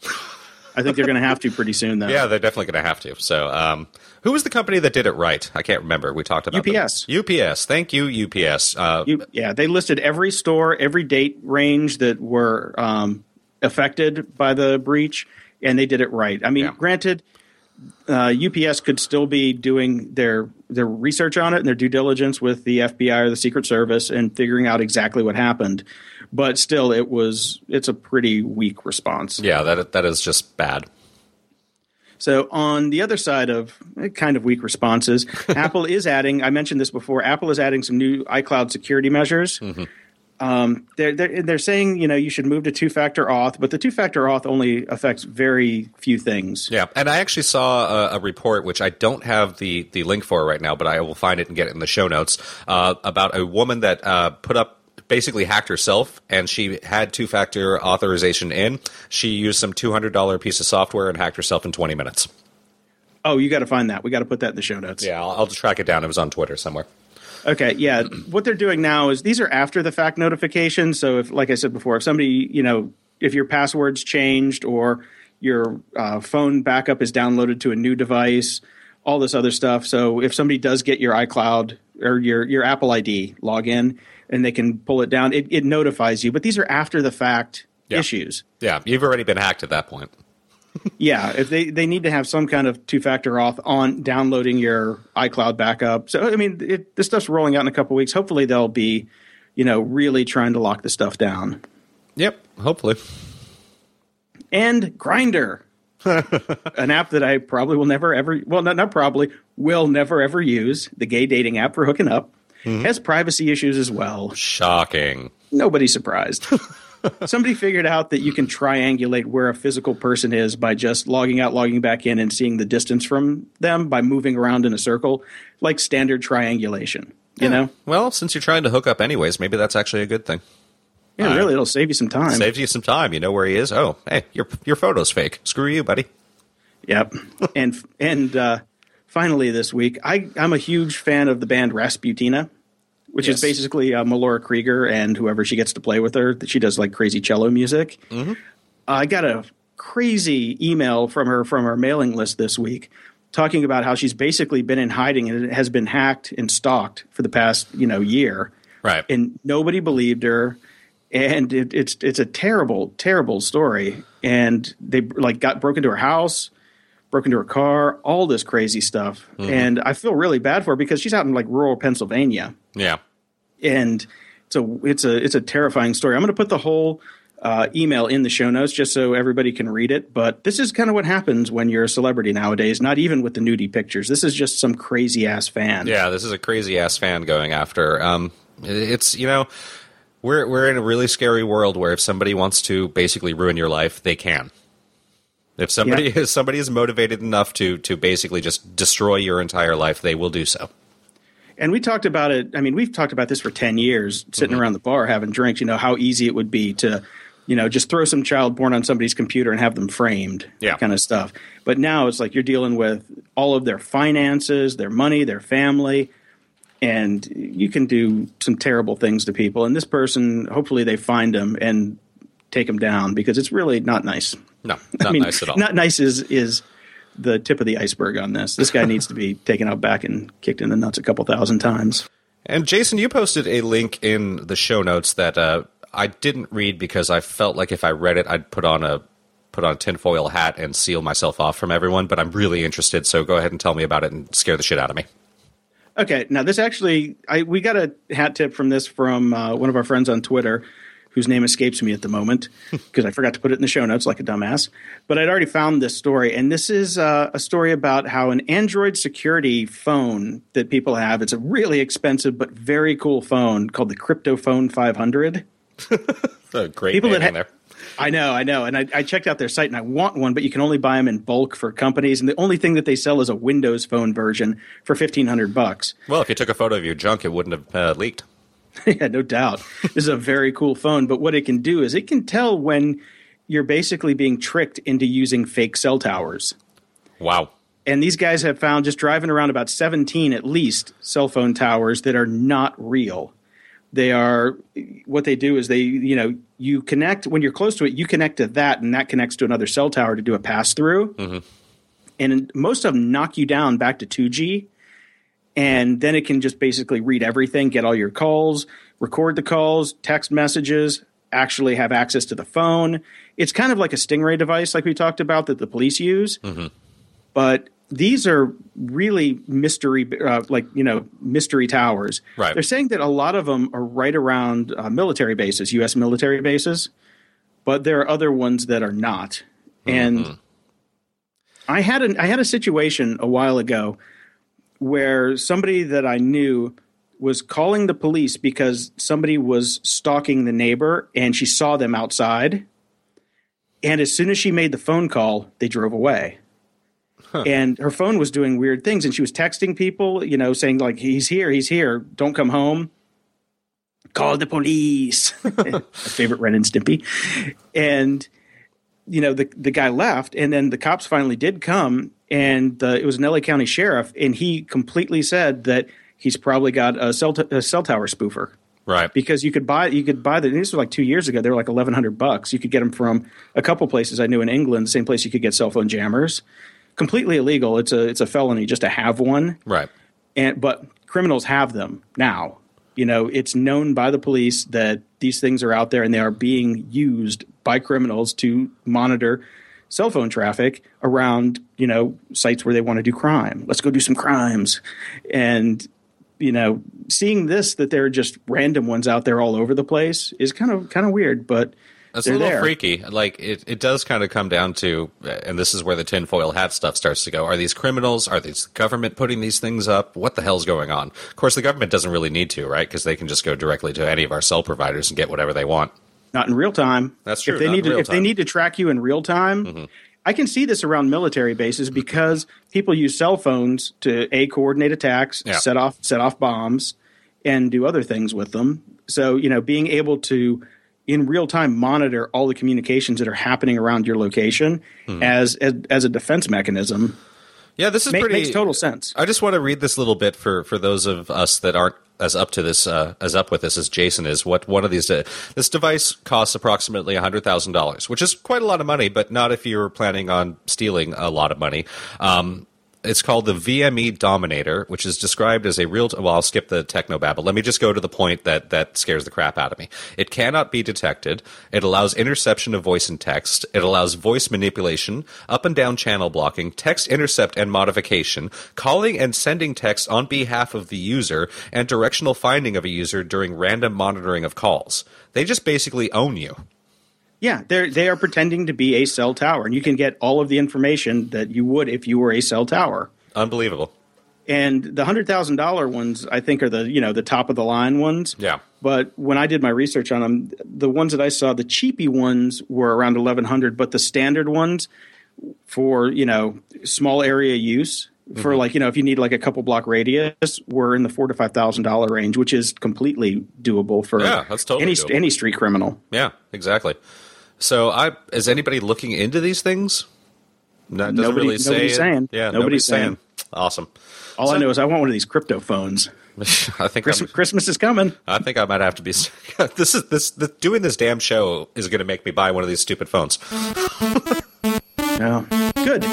I think they're going to have to pretty soon, though. Yeah, they're definitely going to have to. So, um, who was the company that did it right? I can't remember. We talked about U P S. them. U P S. Thank you, U P S. Uh, You, yeah, they listed every store, every date range that were um, affected by the breach, and they did it right. I mean, Yeah. granted, uh, U P S could still be doing their their research on it and their due diligence with the F B I or the Secret Service and figuring out exactly what happened. But still, it was it's a pretty weak response. yeah, that that is just bad. So on the other side of eh, kind of weak responses, Apple is adding, I mentioned this before, Apple is adding some new iCloud security measures. Mm-hmm. Um, they're, they're, they're saying, you know, you should move to two-factor auth, but the two-factor auth only affects very few things. Yeah, and I actually saw a, a report, which I don't have the, the link for right now, but I will find it and get it in the show notes, uh, about a woman that uh, put up, basically hacked herself, and she had two-factor authorization in. She used some two hundred dollars piece of software and hacked herself in twenty minutes. Oh, you got to find that. We got to put that in the show notes. Yeah, I'll, I'll track it down. It was on Twitter somewhere. Okay, yeah. What they're doing now is these are after the fact notifications. So if, like I said before, if somebody, you know, if your password's changed or your uh, phone backup is downloaded to a new device, all this other stuff. So if somebody does get your iCloud or your, your Apple I D login and they can pull it down, it, it notifies you. But these are after the fact Yeah. issues. Yeah, you've already been hacked at that point. Yeah, if they, they need to have some kind of two-factor auth on downloading your iCloud backup. So, I mean, it, this stuff's rolling out in a couple weeks. Hopefully they'll be, you know, really trying to lock the stuff down. Yep, hopefully. And Grindr, an app that I probably will never ever, well, not, not probably, will never ever use, the gay dating app for hooking up. Mm-hmm. Has privacy issues as well. Shocking. Nobody's surprised. Somebody figured out that you can triangulate where a physical person is by just logging out, logging back in, and seeing the distance from them by moving around in a circle, like standard triangulation. You yeah. know? Well, since you're trying to hook up anyways, maybe that's actually a good thing. Yeah, uh, really, it'll save you some time. Saves you some time. You know where he is. Oh, hey, your your photo's fake. Screw you, buddy. Yep. and and uh, finally this week, I, I'm a huge fan of the band Rasputina, which yes. is basically uh, Melora Krieger and whoever she gets to play with her. That she does like crazy cello music. Mm-hmm. Uh, I got a crazy email from her from her mailing list this week talking about how she's basically been in hiding and has been hacked and stalked for the past you know year. Right. And nobody believed her. And it, it's it's a terrible, terrible story. And they like got broke into her house, broke into her car, all this crazy stuff. Mm-hmm. And I feel really bad for her because she's out in like rural Pennsylvania. Yeah. And it's a it's a it's a terrifying story. I'm going to put the whole uh, email in the show notes just so everybody can read it. But this is kind of what happens when you're a celebrity nowadays. Not even with the nudie pictures. This is just some crazy ass fan. Yeah, this is a crazy ass fan going after. Um, it's you know. We're we're in a really scary world where if somebody wants to basically ruin your life, they can. If somebody yeah. is somebody is motivated enough to to basically just destroy your entire life, they will do so. And we talked about it. I mean, we've talked about this for ten years, sitting mm-hmm. around the bar having drinks. You know how easy it would be to, you know, just throw some child porn on somebody's computer and have them framed. Yeah, that kind of stuff. But now it's like you're dealing with all of their finances, their money, their family. And you can do some terrible things to people. And this person, hopefully they find them and take them down because it's really not nice. No, not I mean, nice at all. Not nice is, is the tip of the iceberg on this. This guy needs to be taken out back and kicked in the nuts a couple thousand times. And Jason, you posted a link in the show notes that uh, I didn't read because I felt like if I read it, I'd put on a put on a tinfoil hat and seal myself off from everyone. But I'm really interested, so go ahead and tell me about it and scare the shit out of me. Okay, now this actually, I, we got a hat tip from this from uh, one of our friends on Twitter, whose name escapes me at the moment because I forgot to put it in the show notes like a dumbass. But I'd already found this story, and this is uh, a story about how an Android security phone that people have, it's a really expensive but very cool phone called the Cryptophone five hundred. A great people name that ha- there. I know, I know. And I, I checked out their site and I want one, but you can only buy them in bulk for companies. And the only thing that they sell is a Windows Phone version for fifteen hundred bucks. Well, if you took a photo of your junk, it wouldn't have uh, leaked. Yeah, no doubt. This is a very cool phone. But what it can do is it can tell when you're basically being tricked into using fake cell towers. Wow. And these guys have found just driving around about seventeen at least cell phone towers that are not real. They are, what they do is they, you know, you connect, when you're close to it, you connect to that, and that connects to another cell tower to do a pass-through. Mm-hmm. And most of them knock you down back to two G, and then it can just basically read everything, get all your calls, record the calls, text messages, actually have access to the phone. It's kind of like a Stingray device like we talked about that the police use. Mm-hmm. But these are really mystery, uh, like, you know, mystery towers. Right. They're saying that a lot of them are right around uh, military bases, U S military bases, but there are other ones that are not. And mm-hmm. I had an, I had a situation a while ago where somebody that I knew was calling the police because somebody was stalking the neighbor and she saw them outside. And as soon as she made the phone call, they drove away. Huh. And her phone was doing weird things, and she was texting people, you know, saying like, he's here, he's here, don't come home. Call the police. My favorite Ren and Stimpy. And, you know, the the guy left, and then the cops finally did come, and uh, it was an L A County sheriff, and he completely said that he's probably got a cell, t- a cell tower spoofer. Right. Because you could buy you could buy the this was like two years ago. They were like eleven hundred bucks. You could get them from a couple places I knew in England, the same place you could get cell phone jammers. Completely illegal. It's a it's a felony just to have one. Right. And but criminals have them now. You know, it's known by the police that these things are out there and they are being used by criminals to monitor cell phone traffic around, you know, sites where they want to do crime. Let's go do some crimes. And, you know, seeing this, that there are just random ones out there all over the place is kind of kind of weird. But That's a they're little there. freaky. Like, it, it does kind of come down to, and this is where the tinfoil hat stuff starts to go. Are these criminals? Are these government putting these things up? What the hell's going on? Of course, the government doesn't really need to, right? Because they can just go directly to any of our cell providers and get whatever they want. Not in real time. That's true. If they not need in to, real if time. they need to track you in real time, Mm-hmm. I can see this around military bases because people use cell phones to a coordinate attacks, Yeah. set off set off bombs, and do other things with them. So you know, being able to in real time monitor all the communications that are happening around your location Hmm. as, as as a defense mechanism Yeah, this is ma- pretty. makes total sense. I just want to read this little bit for, for those of us that aren't as up to this uh, as up with this as Jason is. What one of these uh, this device costs approximately a hundred thousand dollars, which is quite a lot of money, but not if you're planning on stealing a lot of money. Um, It's called the V M E Dominator, which is described as a real. T- well, I'll skip the technobabble. Let me just go to the point that that scares the crap out of me. It cannot be detected. It allows interception of voice and text. It allows voice manipulation, up and down channel blocking, text intercept and modification, calling and sending text on behalf of the user, and directional finding of a user during random monitoring of calls. They just basically own you. Yeah, they they are pretending to be a cell tower, and you can get all of the information that you would if you were a cell tower. Unbelievable. And the hundred thousand dollar ones, I think, are the you know the top of the line ones. Yeah. But when I did my research on them, the ones that I saw, the cheapy ones were around eleven hundred, but the standard ones for you know small area use for Mm-hmm. like you know if you need like a couple block radius were in the four to five thousand dollar range, which is completely doable for Yeah, that's totally any doable. any street criminal. Yeah, exactly. So, I is anybody looking into these things? No, it doesn't Nobody- really say. nobody's it. saying. Yeah, Nobody's nobody's saying. saying. Awesome. All So- I know is I want one of these crypto phones. I think Christmas, I'm, Christmas is coming. I think I might have to be. This is this the, doing this damn show is going to make me buy one of these stupid phones. Oh, good.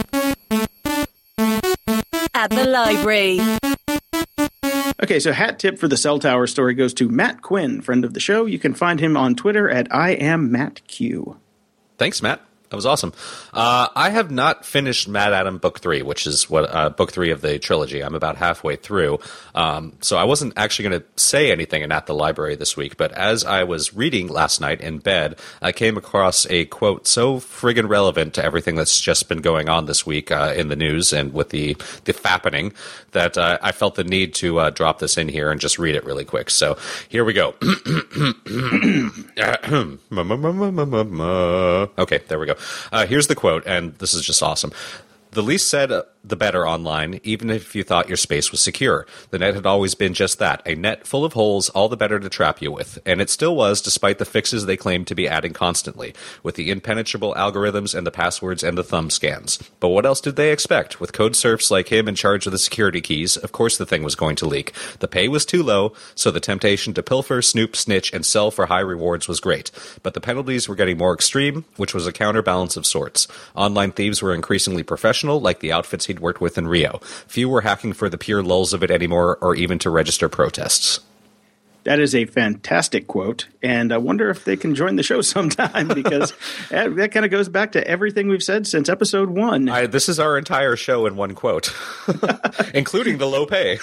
At the library. Okay, so hat tip for the cell tower story goes to Matt Quinn, friend of the show. You can find him on Twitter at I am Matt Q. Thanks, Matt. That was awesome. Uh, I have not finished Mad Adam Book Three, which is what uh, Book Three of the trilogy. I'm about halfway through, um, so I wasn't actually going to say anything in At the Library this week. But as I was reading last night in bed, I came across a quote so friggin' relevant to everything that's just been going on this week uh, in the news and with the the fappening that uh, I felt the need to uh, drop this in here and just read it really quick. So here we go. Okay, there we go. Uh, here's the quote, and this is just awesome. The least said, uh, the better online, even if you thought your space was secure. The net had always been just that, a net full of holes, all the better to trap you with. And it still was, despite the fixes they claimed to be adding constantly, with the impenetrable algorithms and the passwords and the thumb scans. But what else did they expect? With code serfs like him in charge of the security keys, of course the thing was going to leak. The pay was too low, so the temptation to pilfer, snoop, snitch, and sell for high rewards was great. But the penalties were getting more extreme, which was a counterbalance of sorts. Online thieves were increasingly professional, like the outfits he'd worked with in Rio. Few were hacking for the pure lulz of it anymore, or even to register protests. That is a fantastic quote, and I wonder if they can join the show sometime because that, that kind of goes back to everything we've said since episode one. I, this is our entire show in one quote, including the low pay.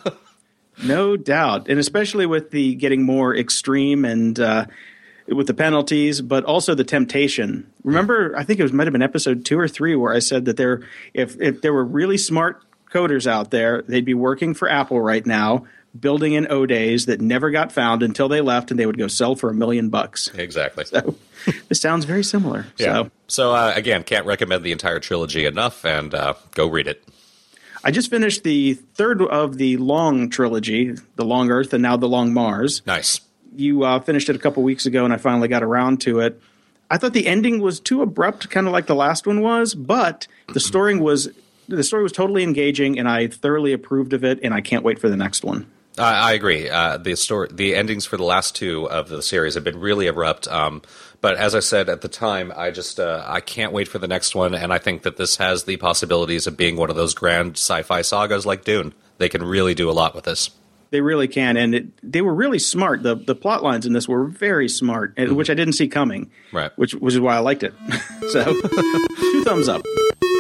No doubt, and especially with the getting more extreme and uh, with the penalties, but also the temptation. Remember, I think it was might have been episode two or three where I said that there, if if there were really smart coders out there, they'd be working for Apple right now, building in O-Days that never got found until they left, and they would go sell for a million bucks. Exactly. So this sounds very similar. Yeah. So So uh, again, can't recommend the entire trilogy enough, and uh, go read it. I just finished the third of the Long trilogy, The Long Earth and now The Long Mars. Nice. You uh, finished it a couple weeks ago, and I finally got around to it. I thought the ending was too abrupt, kind of like the last one was, but the story was the story was totally engaging, and I thoroughly approved of it, and I can't wait for the next one. I, I agree. Uh, the story, the endings for the last two of the series have been really abrupt. Um, but as I said at the time, I just uh, I can't wait for the next one, and I think that this has the possibilities of being one of those grand sci-fi sagas like Dune. They can really do a lot with this. They really can, and it, they were really smart. The the plot lines in this were very smart, and, Mm-hmm. which I didn't see coming. Right. Which which is why I liked it. So, two thumbs up.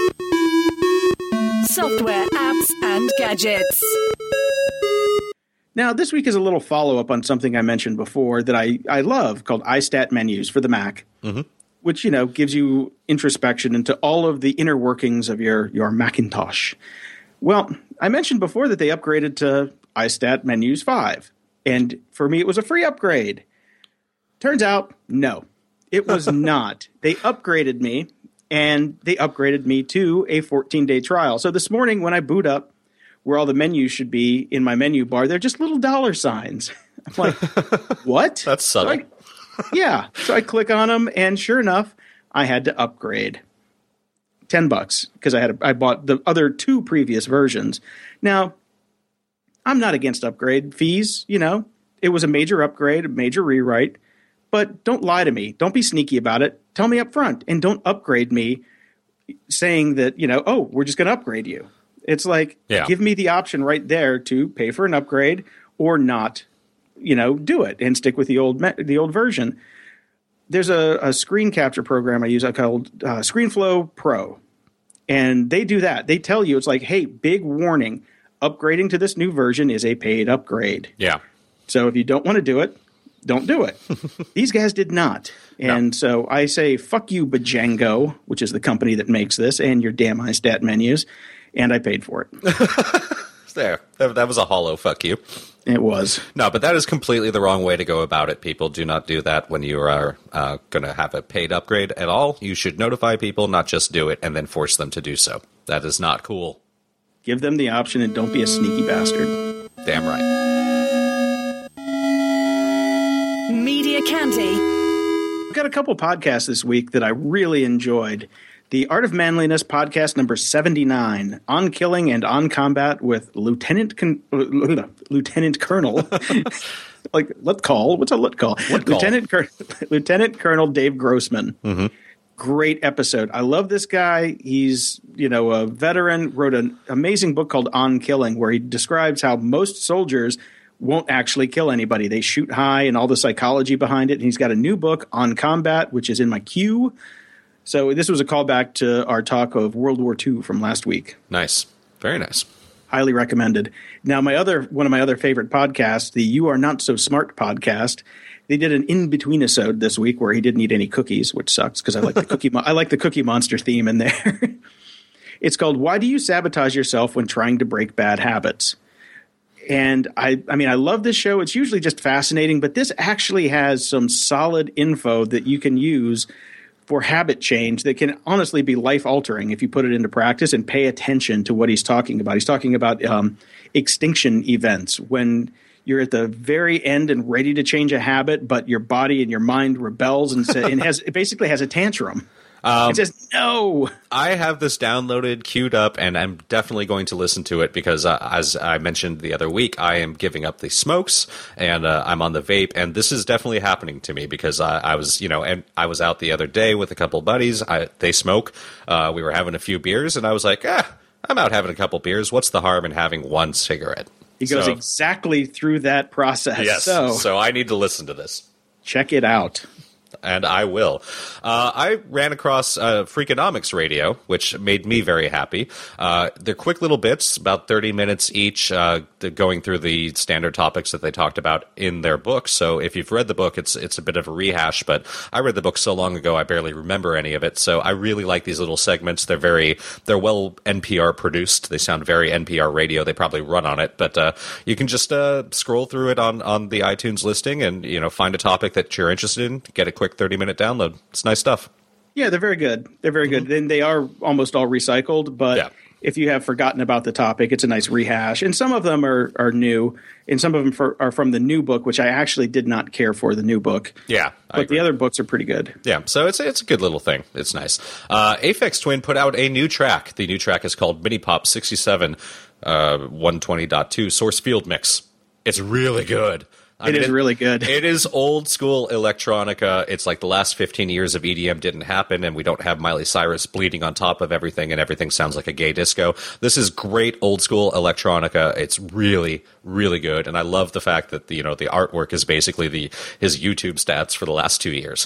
Software, apps, and gadgets. Now, this week is a little follow-up on something I mentioned before that I, I love called iStat Menus for the Mac, mm-hmm. which, you know, gives you introspection into all of the inner workings of your, your Macintosh. Well, I mentioned before that they upgraded to iStat Menus five, and for me it was a free upgrade. Turns out, no, it was not. They upgraded me, and they upgraded me to a fourteen-day trial. So this morning when I boot up, where all the menus should be in my menu bar, they're just little dollar signs. I'm like, what? That's subtle. So I, yeah. So I click on them, and sure enough, I had to upgrade. Ten bucks because I had a, I bought the other two previous versions. Now, I'm not against upgrade fees. You know, it was a major upgrade, a major rewrite. But don't lie to me. Don't be sneaky about it. Tell me up front, and don't upgrade me saying that, you know, oh, we're just going to upgrade you. It's like, yeah. give me the option right there to pay for an upgrade or not, you know, do it and stick with the old the old version. There's a, a screen capture program I use called uh, ScreenFlow Pro, and they do that. They tell you, it's like, hey, big warning, upgrading to this new version is a paid upgrade. Yeah. So if you don't want to do it, don't do it. These guys did not. And no. So I say, fuck you, Bajango, which is the company that makes this, and your damn iStat menus. And I paid for it. There. That, that was a hollow fuck you. It was. No, but that is completely the wrong way to go about it, people. Do not do that when you are uh, going to have a paid upgrade at all. You should notify people, not just do it, and then force them to do so. That is not cool. Give them the option and don't be a sneaky bastard. Damn right. Media Candy. I've got a couple podcasts this week that I really enjoyed. The Art of Manliness podcast number seventy-nine, On Killing and On Combat with Lieutenant Con- Lieutenant Colonel, like let call, what's a let call? What Lieutenant call? Cur- Lieutenant Colonel Dave Grossman. Mm-hmm. Great episode. I love this guy. He's, you know, a veteran, wrote an amazing book called On Killing, where he describes how most soldiers won't actually kill anybody. They shoot high and all the psychology behind it. And he's got a new book, On Combat, which is in my queue. So this was a callback to our talk of World War Two from last week. Nice. Very nice. Highly recommended. Now, my other one of my other favorite podcasts, the You Are Not So Smart podcast, they did an in-between episode this week where he didn't eat any cookies, which sucks because I like the cookie mo- I like the Cookie Monster theme in there. It's called Why Do You Sabotage Yourself When Trying to Break Bad Habits? And I, I mean, I love this show. It's usually just fascinating, but this actually has some solid info that you can use for habit change that can honestly be life-altering if you put it into practice and pay attention to what he's talking about. He's talking about um, extinction events, when you're at the very end and ready to change a habit, but your body and your mind rebels and, say, and has it basically has a tantrum. Um, it says no. I have this downloaded, queued up, and I'm definitely going to listen to it because, uh, as I mentioned the other week, I am giving up the smokes and uh, I'm on the vape, and this is definitely happening to me because I, I was, you know, and I was out the other day with a couple buddies. I, they smoke. Uh, we were having a few beers, and I was like, ah, I'm out having a couple beers. What's the harm in having one cigarette? He goes so, exactly through that process. Yes. So, so I need to listen to this. Check it out. And I will. Uh, I ran across uh, Freakonomics Radio, which made me very happy. Uh, they're quick little bits, about thirty minutes each, uh, going through the standard topics that they talked about in their book. So if you've read the book, it's it's a bit of a rehash, but I read the book so long ago I barely remember any of it. So I really like these little segments. They're very, they're well N P R produced. They sound very N P R radio. They probably run on it, but uh, you can just uh, scroll through it on, on the iTunes listing and, you know, find a topic that you're interested in, get a quick thirty minute download. It's nice stuff. Yeah, they're very good. They're very good. Then they are almost all recycled, but yeah. If you have forgotten about the topic, it's a nice rehash. And some of them are, are new, and some of them for, are from the new book, which I actually did not care for the new book. Yeah, but the other books are pretty good. Yeah, so it's it's a good little thing. It's nice. Uh, Aphex Twin put out a new track. The new track is called Mini Pop sixty-seven uh, one twenty point two Source Field Mix. It's really good. I it mean, is it, really good. It is old school electronica. It's like the last fifteen years of E D M didn't happen, and we don't have Miley Cyrus bleeding on top of everything, and everything sounds like a gay disco. This is great old school electronica. It's really, really good, and I love the fact that the, you know, the artwork is basically the his YouTube stats for the last two years.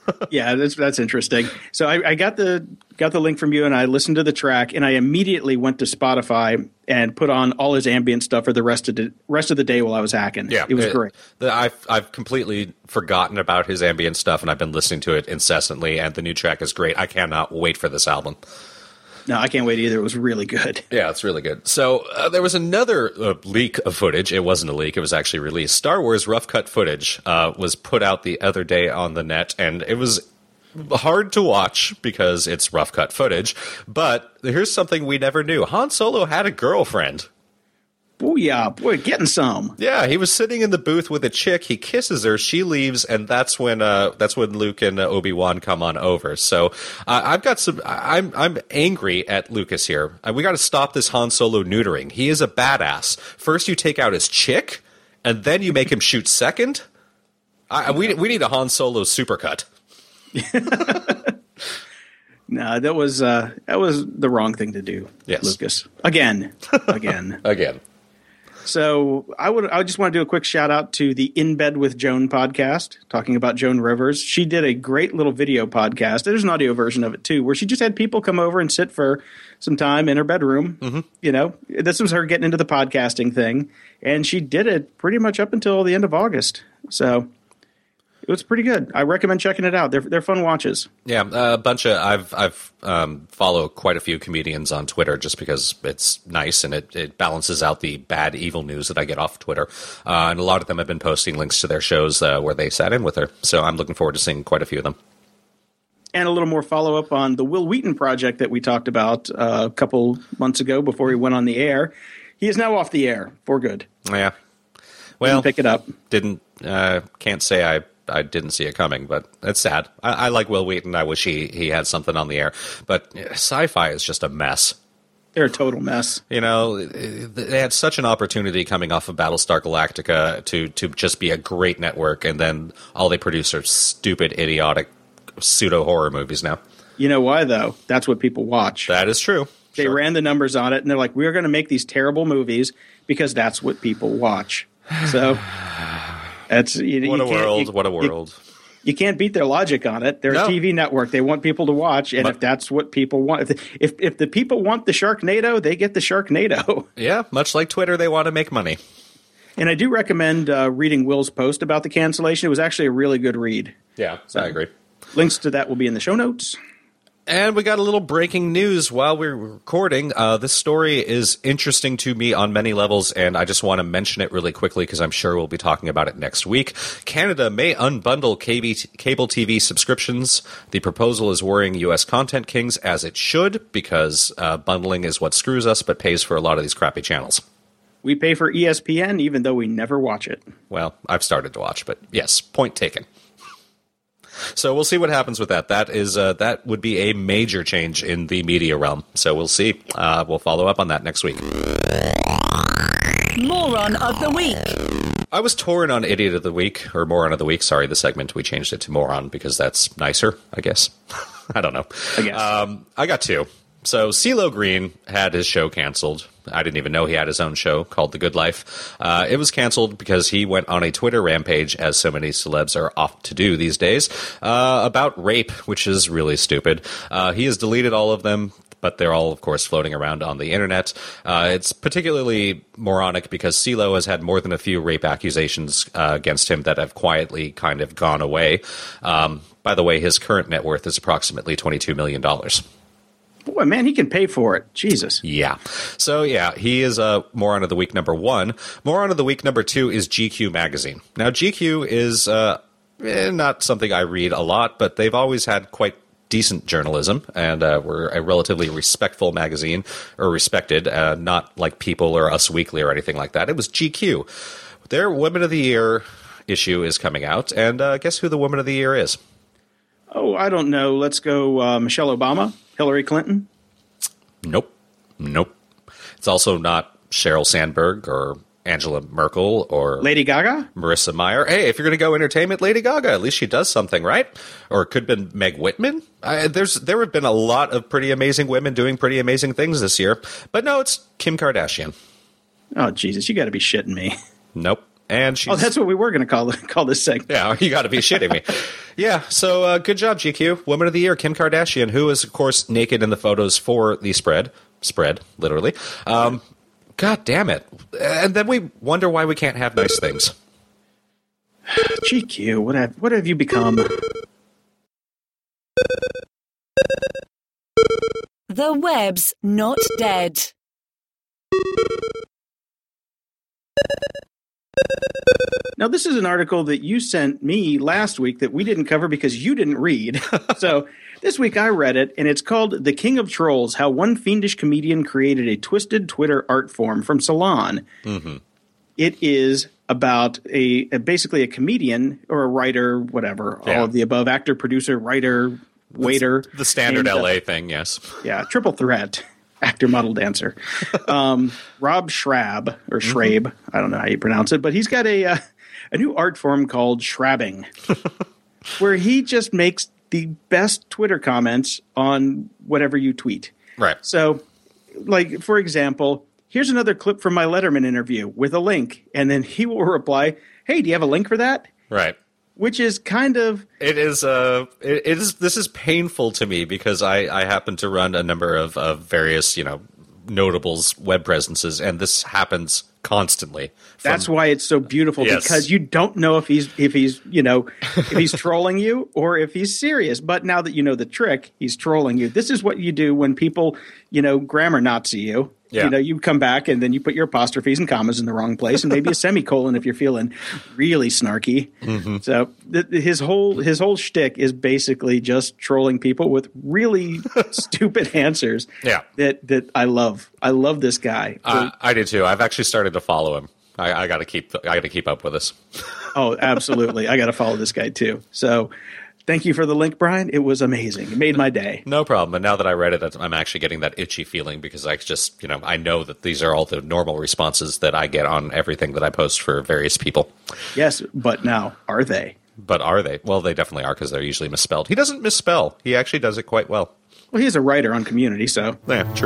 Yeah, that's that's interesting. So I, I got the got the link from you, and I listened to the track, and I immediately went to Spotify and put on all his ambient stuff for the rest of the rest of the day while I was hacking. Yeah, it was it, great. The, I've I've completely forgotten about his ambient stuff, and I've been listening to it incessantly. And the new track is great. I cannot wait for this album. No, I can't wait either. It was really good. Yeah, it's really good. So uh, there was another uh, leak of footage. It wasn't a leak. It was actually released. Star Wars rough cut footage uh, was put out the other day on the net, and it was hard to watch because it's rough cut footage. But here's something we never knew. Han Solo had a girlfriend. Booyah, boy, getting some. Yeah, he was sitting in the booth with a chick. He kisses her. She leaves, and that's when uh, that's when Luke and uh, Obi-Wan come on over. So uh, I've got some. I'm I'm angry at Lucas here. Uh, we got to stop this Han Solo neutering. He is a badass. First, you take out his chick, and then you make him shoot second. I, we we need a Han Solo supercut. No, that was uh, that was the wrong thing to do. Yes. Lucas. Again, again, again. So I would I just want to do a quick shout out to the In Bed with Joan podcast, talking about Joan Rivers. She did a great little video podcast. There's an audio version of it too, where she just had people come over and sit for some time in her bedroom. Mm-hmm. You know, this was her getting into the podcasting thing, and she did it pretty much up until the end of August. So it was pretty good. I recommend checking it out. They're they're fun watches. Yeah, a bunch of I've I've um, follow quite a few comedians on Twitter just because it's nice and it, it balances out the bad evil news that I get off Twitter. Uh, and a lot of them have been posting links to their shows uh, where they sat in with her. So I'm looking forward to seeing quite a few of them. And a little more follow up on the Will Wheaton project that we talked about uh, a couple months ago before he went on the air. He is now off the air for good. Yeah. Well, didn't pick it up. Didn't uh, can't say I. I didn't see it coming, but it's sad. I, I like Will Wheaton. I wish he, he had something on the air. But sci-fi is just a mess. They're a total mess. You know, they had such an opportunity coming off of Battlestar Galactica to, to just be a great network, and then all they produce are stupid, idiotic, pseudo-horror movies now. You know why, though? That's what people watch. That is true. They sure. ran the numbers on it, and they're like, we're going to make these terrible movies because that's what people watch. So... That's, you, what you a world! You, what a world! You, you can't beat their logic on it. They're no. a T V network. They want people to watch, and but, if that's what people want, if, if if the people want the Sharknado, they get the Sharknado. Yeah, much like Twitter, they want to make money. And I do recommend uh, reading Will's post about the cancellation. It was actually a really good read. Yeah, so, I agree. Links to that will be in the show notes. And we got a little breaking news while we we're recording. Uh, this story is interesting to me on many levels, and I just want to mention it really quickly because I'm sure we'll be talking about it next week. Canada may unbundle cable T V subscriptions. The proposal is worrying U S content kings, as it should, because uh, bundling is what screws us but pays for a lot of these crappy channels. We pay for E S P N even though we never watch it. Well, I've started to watch, but yes, point taken. So we'll see what happens with that. That is uh, that would be a major change in the media realm. So we'll see. Uh, we'll follow up on that next week. Moron of the Week. I was torn on Idiot of the Week, or Moron of the Week. Sorry, the segment. We changed it to Moron because that's nicer, I guess. I don't know. I guess. Um, I got two. So CeeLo Green had his show canceled. I didn't even know he had his own show called The Good Life. Uh, it was canceled because he went on a Twitter rampage, as so many celebs are off to do these days, uh, about rape, which is really stupid. Uh, he has deleted all of them, but they're all, of course, floating around on the internet. Uh, it's particularly moronic because CeeLo has had more than a few rape accusations uh, against him that have quietly kind of gone away. Um, by the way, his current net worth is approximately twenty-two million dollars. Boy, man, he can pay for it. Jesus. Yeah. So, yeah, he is uh, Moron of the Week number one. Moron of the Week number two is G Q magazine. Now, G Q is uh, eh, not something I read a lot, but they've always had quite decent journalism, and uh, we're a relatively respectful magazine, or respected, uh, not like People or Us Weekly or anything like that. It was G Q. Their Women of the Year issue is coming out, and uh, guess who the Woman of the Year is? Oh, I don't know. Let's go uh, Michelle Obama, Hillary Clinton. Nope. Nope. It's also not Sheryl Sandberg or Angela Merkel or Lady Gaga? Marissa Mayer. Hey, if you're going to go entertainment, Lady Gaga, at least she does something, right? Or it could have been Meg Whitman. I, there's There have been a lot of pretty amazing women doing pretty amazing things this year. But no, it's Kim Kardashian. Oh, Jesus, you got to be shitting me. Nope. And she's, oh, that's what we were going to call call this segment. Yeah, you got to be shitting me. Yeah, so uh, good job, G Q. Woman of the Year, Kim Kardashian, who is, of course, naked in the photos for the spread. Spread, literally. Um, God damn it. And then we wonder why we can't have nice things. G Q, what have, what have you become? The web's not dead. Now, this is an article that you sent me last week that we didn't cover because you didn't read. So this week I read it, and it's called The King of Trolls, How One Fiendish Comedian Created a Twisted Twitter Art Form from Salon. Mm-hmm. It is about a, a basically a comedian or a writer, whatever, yeah. all of the above, actor, producer, writer, waiter. The standard and, L A uh, thing, yes. Yeah, triple threat. Actor, model, dancer. Um, Rob Schrab, or Schrabe, mm-hmm. I don't know how you pronounce it, but he's got a uh, a new art form called Schrabbing, where he just makes the best Twitter comments on whatever you tweet. Right. So, like, for example, here's another clip from my Letterman interview with a link, and then he will reply, hey, do you have a link for that? Right. Which is kind of... It is, uh, it, it is, this is painful to me because I, I happen to run a number of, of various, you know, notables web presences, and this happens constantly. From, That's why it's so beautiful, yes. because you don't know if he's, if he's, you know, if he's trolling you or if he's serious. But now that you know the trick, he's trolling you. This is what you do when people, you know, grammar Nazi you. Yeah. You know, you come back and then you put your apostrophes and commas in the wrong place, and maybe a semicolon if you're feeling really snarky. Mm-hmm. So th- his whole his whole shtick is basically just trolling people with really stupid answers. Yeah. that that I love. I love this guy. Uh, I do too. I've actually started to follow him. I, I got to keep I got to keep up with this. Oh, absolutely! I got to follow this guy too. So. Thank you for the link, Brian. It was amazing. It made my day. No problem. And now that I read it, I'm actually getting that itchy feeling because I just, you know, I know that these are all the normal responses that I get on everything that I post for various people. Yes, but now, are they? But are they? Well, they definitely are because they're usually misspelled. He doesn't misspell. He actually does it quite well. Well, he's a writer on Community, so. Yeah, true.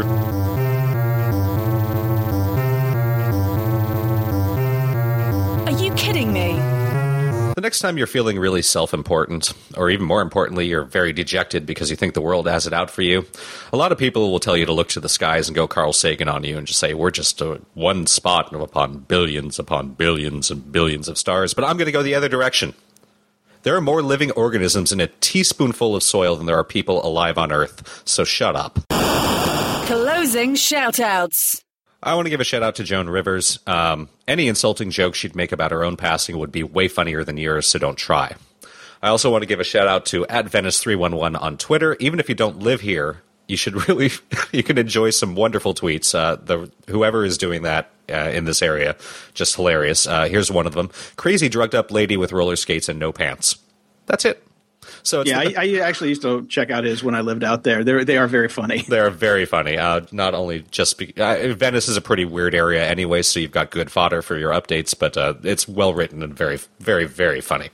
Are you kidding me? The next time you're feeling really self-important, or even more importantly, you're very dejected because you think the world has it out for you, a lot of people will tell you to look to the skies and go Carl Sagan on you and just say, we're just a one spot upon billions upon billions and billions of stars. But I'm going to go the other direction. There are more living organisms in a teaspoonful of soil than there are people alive on Earth, so shut up. Closing shout-outs. I want to give a shout out to Joan Rivers. Um, any insulting joke she'd make about her own passing would be way funnier than yours, so don't try. I also want to give a shout out to at Venice three one one on Twitter. Even if you don't live here, you should really you can enjoy some wonderful tweets. Uh, the whoever is doing that uh, in this area, just hilarious. Uh, here's one of them: crazy drugged up lady with roller skates and no pants. That's it. So it's yeah, the, I, I actually used to check out his when I lived out there. They they are very funny. They're very funny. Uh, not only just be, uh, Venice is a pretty weird area anyway, so you've got good fodder for your updates, but uh, it's well written and very, very, very funny.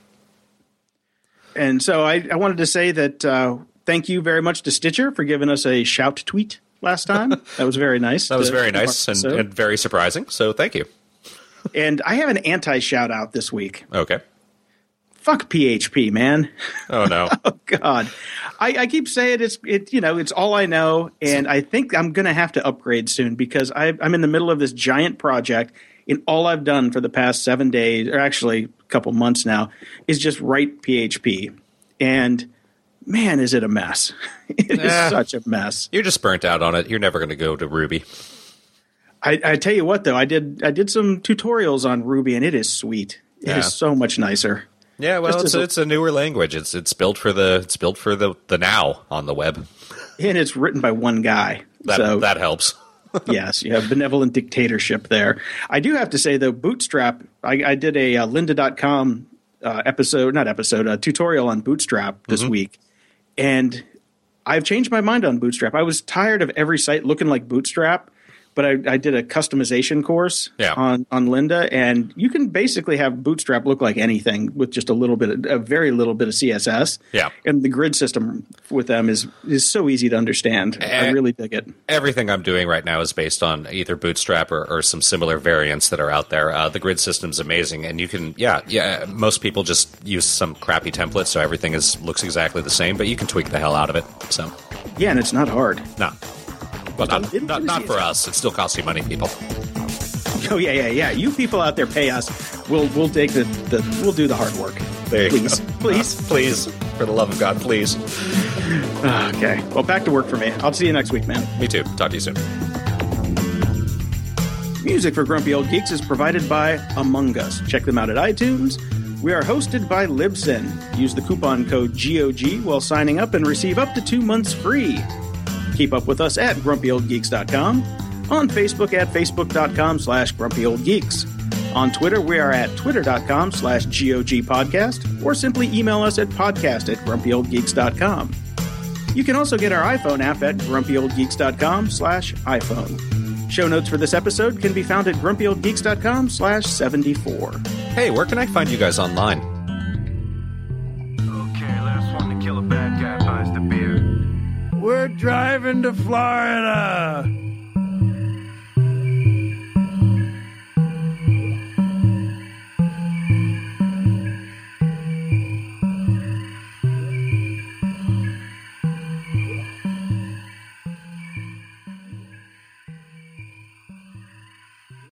And so I, I wanted to say that uh, thank you very much to Stitcher for giving us a shout tweet last time. That was very nice. That was to, very nice and, and very surprising. So thank you. And I have an anti shout out this week. Okay. Fuck P H P, man. Oh no. Oh God. I, I keep saying it's it you know, it's all I know, and I think I'm gonna have to upgrade soon because I I'm in the middle of this giant project, and all I've done for the past seven days, or actually a couple months now, is just write P H P. And man, is it a mess. It is eh, such a mess. You're just burnt out on it. You're never gonna go to Ruby. I, I tell you what though, I did I did some tutorials on Ruby, and it is sweet. It yeah. is so much nicer. Yeah, well, it's a, a, it's a newer language. It's it's built for the it's built for the, the now on the web, and it's written by one guy. That so, that helps. Yes, you have benevolent dictatorship there. I do have to say though, Bootstrap. I, I did a uh, lynda dot com uh, episode, not episode, a tutorial on Bootstrap this mm-hmm. week, and I've changed my mind on Bootstrap. I was tired of every site looking like Bootstrap, but I, I did a customization course yeah. on, on Lynda, and you can basically have Bootstrap look like anything with just a little bit, of, a very little bit of C S S. Yeah. And the grid system with them is is so easy to understand. And I really dig it. Everything I'm doing right now is based on either Bootstrap or, or some similar variants that are out there. Uh, the grid system's amazing, and you can, yeah, yeah. Most people just use some crappy template, so everything is looks exactly the same, but you can tweak the hell out of it. So. Yeah, and it's not hard. No. Well, not, not, not for us. It still costs you money, people. Oh yeah, yeah, yeah. You people out there pay us. We'll we'll take the, the we'll do the hard work. There you please, go. please, uh, please, for the love of God, please. Okay. Well, back to work for me. I'll see you next week, man. Me too. Talk to you soon. Music for Grumpy Old Geeks is provided by Among Us. Check them out at iTunes. We are hosted by Libsyn. Use the coupon code G O G while signing up and receive up to two months free. Keep up with us at grumpy old geeks dot com, on Facebook at facebook.com slash grumpyoldgeeks. On Twitter, we are at twitter.com slash GOG podcast, or simply email us at podcast at grumpy old geeks dot com. You can also get our iPhone app at grumpy old geeks dot com slash iPhone. Show notes for this episode can be found at grumpy old geeks dot com slash seventy-four. Hey, where can I find you guys online? Okay, last one to kill a bad guy buys the beer. We're driving to Florida.